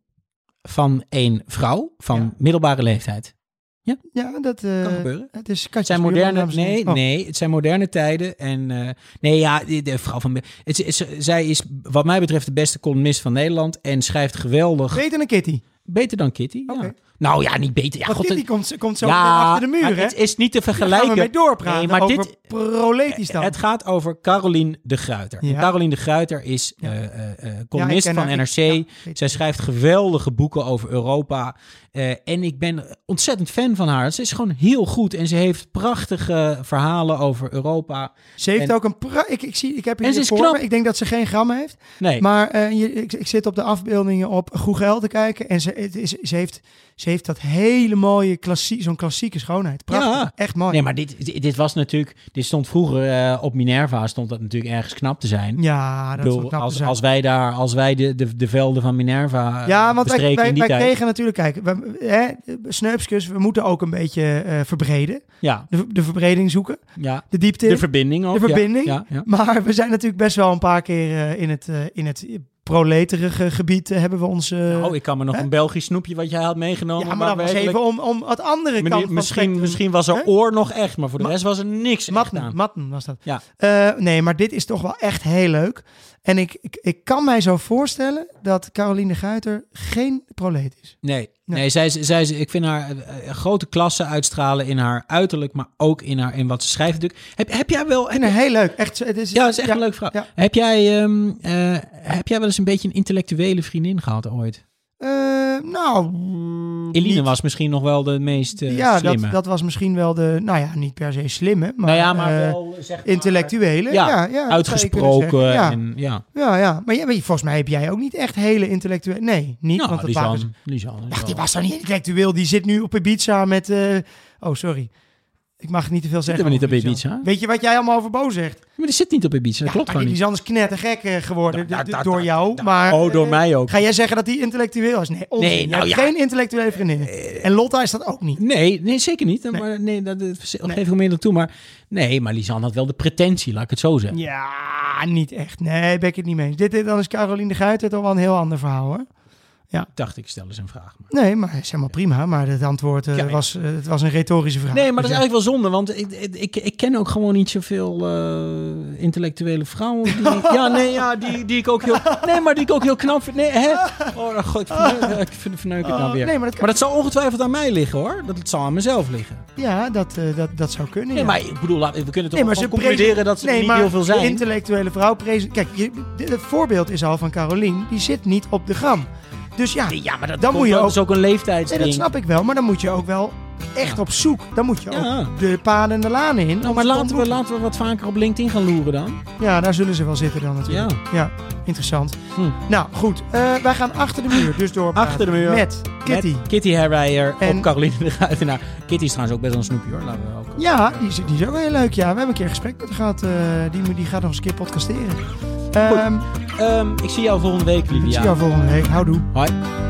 Speaker 1: van een vrouw van
Speaker 2: Ja.
Speaker 1: middelbare leeftijd.
Speaker 2: Ja, dat uh,
Speaker 1: Kan gebeuren.
Speaker 2: Het is
Speaker 1: Het zijn moderne, nee,
Speaker 2: oh.
Speaker 1: nee, het zijn moderne tijden. En uh, nee, ja, de, de vrouw van... Het, is, zij is wat mij betreft de beste columnist van Nederland en schrijft geweldig...
Speaker 2: Beter dan Kitty.
Speaker 1: Beter dan Kitty,
Speaker 2: Oké.
Speaker 1: ja. Nou ja, niet beter. Ja,
Speaker 2: Want
Speaker 1: God,
Speaker 2: Kitty
Speaker 1: het,
Speaker 2: komt, komt zo
Speaker 1: ja,
Speaker 2: meteen achter de muur,
Speaker 1: maar
Speaker 2: hè?
Speaker 1: het is niet te
Speaker 2: Daar
Speaker 1: vergelijken.
Speaker 2: gaan we mee doorpraten
Speaker 1: Nee, maar
Speaker 2: over
Speaker 1: dit-
Speaker 2: proletisch dan.
Speaker 1: Het gaat over Carolien de Gruyter.
Speaker 2: Ja.
Speaker 1: En Carolien de Gruyter is
Speaker 2: Ja.
Speaker 1: uh, uh, uh, columnist
Speaker 2: Ja, ik ken
Speaker 1: van
Speaker 2: haar.
Speaker 1: N R C.
Speaker 2: Ik- ja,
Speaker 1: Zij schrijft geweldige boeken over Europa. Uh, en ik ben ontzettend fan van haar. Ze is gewoon heel goed. En ze heeft prachtige verhalen over Europa.
Speaker 2: Ze heeft
Speaker 1: en-
Speaker 2: ook een... Pra- ik, ik, zie, ik heb
Speaker 1: En
Speaker 2: hier
Speaker 1: ze is
Speaker 2: voor
Speaker 1: knap.
Speaker 2: me. Ik denk dat ze geen gram heeft.
Speaker 1: Nee,
Speaker 2: Maar uh, je, ik, ik zit op de afbeeldingen op Google te kijken. En ze, het is, ze, heeft, ze heeft dat hele mooie, klassie, zo'n klassieke schoonheid. Prachtig.
Speaker 1: Ja.
Speaker 2: Echt mooi.
Speaker 1: nee, maar dit, dit, dit was natuurlijk... Dit stond vroeger uh, op Minerva. Stond dat natuurlijk ergens knap te zijn.
Speaker 2: Ja,
Speaker 1: Ik
Speaker 2: dat is wel
Speaker 1: bedoel,
Speaker 2: knap te
Speaker 1: als,
Speaker 2: zijn.
Speaker 1: als wij daar... Als wij de, de, de velden van Minerva uh,
Speaker 2: Ja, want wij,
Speaker 1: bestreken
Speaker 2: wij,
Speaker 1: in die
Speaker 2: wij
Speaker 1: tijd.
Speaker 2: kregen natuurlijk, kijk, we, hè, Sneupskus, we moeten ook een beetje uh, verbreden.
Speaker 1: Ja,
Speaker 2: De, de verbreding zoeken,
Speaker 1: ja.
Speaker 2: de diepte.
Speaker 1: De verbinding ook.
Speaker 2: De verbinding.
Speaker 1: Ja, ja, ja.
Speaker 2: Maar we zijn natuurlijk best wel een paar keer uh, in het, uh, in het proleterige gebied uh, hebben we ons... Uh,
Speaker 1: Nou, ik kan me nog
Speaker 2: hè?
Speaker 1: een Belgisch snoepje wat jij had meegenomen.
Speaker 2: ja, maar dat was
Speaker 1: werkelijk-
Speaker 2: even om, om het andere kant
Speaker 1: Meneer,
Speaker 2: van
Speaker 1: misschien,
Speaker 2: spectrum.
Speaker 1: misschien was er
Speaker 2: Hè?
Speaker 1: oor nog echt, maar voor de
Speaker 2: Ma-
Speaker 1: rest was er niks echt
Speaker 2: Matten,
Speaker 1: aan.
Speaker 2: Matten was dat.
Speaker 1: Ja.
Speaker 2: Uh, nee, maar dit is toch wel echt heel leuk. En ik, ik, ik kan mij zo voorstellen dat Carolien de Gruyter geen proleet is.
Speaker 1: Nee,
Speaker 2: Nee.
Speaker 1: nee zij, is- zij, is- ik vind haar uh, een grote klasse uitstralen in haar uiterlijk, maar ook in, haar, in wat ze schrijft natuurlijk. Heb, heb jij wel... Heb,
Speaker 2: En heel leuk. Echt, het is,
Speaker 1: ja, dat is echt een leuke vraag.
Speaker 2: ja.
Speaker 1: Heb, jij, um, uh, heb jij wel eens een beetje een intellectuele vriendin gehad ooit?
Speaker 2: Uh, nou... mm,
Speaker 1: Eline
Speaker 2: niet-
Speaker 1: was misschien nog wel de meest uh,
Speaker 2: ja,
Speaker 1: slimme.
Speaker 2: dat, dat was misschien wel de... Nou ja, niet per se slimme, maar...
Speaker 1: nou ja, maar
Speaker 2: uh,
Speaker 1: wel zeg maar,
Speaker 2: intellectuele.
Speaker 1: Ja,
Speaker 2: Ja, ja, dat zou je kunnen
Speaker 1: uitgesproken.
Speaker 2: zeggen. Ja,
Speaker 1: En, ja.
Speaker 2: ja, ja. Maar, ja, maar volgens mij heb jij ook niet echt hele intellectuele... Nee, niet.
Speaker 1: Nou,
Speaker 2: want het waren
Speaker 1: Lisanne, Lisanne,
Speaker 2: Ach, die
Speaker 1: wel.
Speaker 2: was toch niet intellectueel? Die zit nu op Ibiza met... Uh... Oh, sorry. Ik mag niet te veel zeggen.
Speaker 1: Zitten we niet op
Speaker 2: over
Speaker 1: Ibiza?
Speaker 2: Lisanne. Weet je wat jij allemaal over Bo zegt?
Speaker 1: Maar die zit niet op Ibiza, dat
Speaker 2: Ja,
Speaker 1: klopt
Speaker 2: maar
Speaker 1: gewoon
Speaker 2: die
Speaker 1: niet.
Speaker 2: is anders knettergek uh, geworden
Speaker 1: Da- da-
Speaker 2: d-
Speaker 1: da-
Speaker 2: door
Speaker 1: da-
Speaker 2: jou.
Speaker 1: da-
Speaker 2: Maar,
Speaker 1: Oh, door
Speaker 2: uh,
Speaker 1: mij ook.
Speaker 2: Ga jij zeggen dat hij intellectueel is? Nee, onzin.
Speaker 1: Nee,
Speaker 2: Je
Speaker 1: nou
Speaker 2: hebt
Speaker 1: ja.
Speaker 2: geen intellectuele vriendinnen. En Lotta is dat ook niet.
Speaker 1: Nee, nee, zeker niet.
Speaker 2: Nee.
Speaker 1: Maar, nee, dat, dat geef
Speaker 2: Nee.
Speaker 1: ik onmiddellijk toe. Maar nee, maar Lisanne had wel de pretentie, laat ik het zo zeggen.
Speaker 2: Ja, niet echt. Nee, ben ik het niet mee eens. Dit, dit dan is Carolien de Gruyter toch wel een heel ander verhaal, hoor.
Speaker 1: Ik dacht, ik stel eens een vraag. Maar...
Speaker 2: Nee, maar is helemaal prima. Maar het antwoord uh,
Speaker 1: Ja, ja.
Speaker 2: Was, uh, het was een retorische vraag.
Speaker 1: Nee, maar dat
Speaker 2: Dus
Speaker 1: is
Speaker 2: ja.
Speaker 1: eigenlijk wel zonde, want ik, ik, ik ken ook gewoon niet zoveel uh, intellectuele vrouwen. Die, ja, nee, ja, die, die ik ook heel... Nee, maar die ik ook heel knap vind. Nee, hè? Oh, dan gooi ik verneuk, ik ver- verneuk het nou
Speaker 2: Oh,
Speaker 1: weer.
Speaker 2: nee, maar dat kan-
Speaker 1: Maar dat zal ongetwijfeld aan mij liggen, hoor. Dat het zal aan mezelf liggen.
Speaker 2: Ja, dat, uh, dat, dat zou kunnen.
Speaker 1: Nee,
Speaker 2: ja.
Speaker 1: maar ik bedoel, laat- we kunnen toch
Speaker 2: Nee, maar
Speaker 1: gewoon
Speaker 2: ze
Speaker 1: concluderen
Speaker 2: presen-
Speaker 1: dat ze
Speaker 2: nee,
Speaker 1: er niet
Speaker 2: maar
Speaker 1: heel veel
Speaker 2: de
Speaker 1: zijn.
Speaker 2: intellectuele vrouw prezen... Kijk, je, dit- het voorbeeld is al van Carolien. Die zit niet op de gram. Dus ja,
Speaker 1: Ja, maar dat,
Speaker 2: Dan
Speaker 1: komt
Speaker 2: moet je
Speaker 1: wel-
Speaker 2: ook-
Speaker 1: dat is ook een
Speaker 2: nee,
Speaker 1: leeftijdsding.
Speaker 2: dat snap ik wel. Maar dan moet je ook wel echt
Speaker 1: ja.
Speaker 2: op zoek. Dan moet je
Speaker 1: ja.
Speaker 2: ook de paden en de lanen in.
Speaker 1: Nou, maar laten we, laten we wat vaker op LinkedIn gaan loeren dan.
Speaker 2: Ja, daar zullen ze wel zitten dan natuurlijk. Ja, ja interessant. Hm. Nou, goed. Uh, wij gaan achter de muur dus door.
Speaker 1: Achter de muur.
Speaker 2: Met Kitty.
Speaker 1: Met Kitty Herwijer en op Caroline de Ruitenaar. Kitty is trouwens ook best wel een snoepje hoor. Laten we ook.
Speaker 2: Ja, die is, die is ook heel leuk. Ja, we hebben een keer gesprek met haar gehad. Uh, die, die gaat nog eens een keer podcasteren. Um,
Speaker 1: um, ik zie jou volgende week, Livia.
Speaker 2: Ik zie jou volgende week. Houdoe.
Speaker 1: Hoi.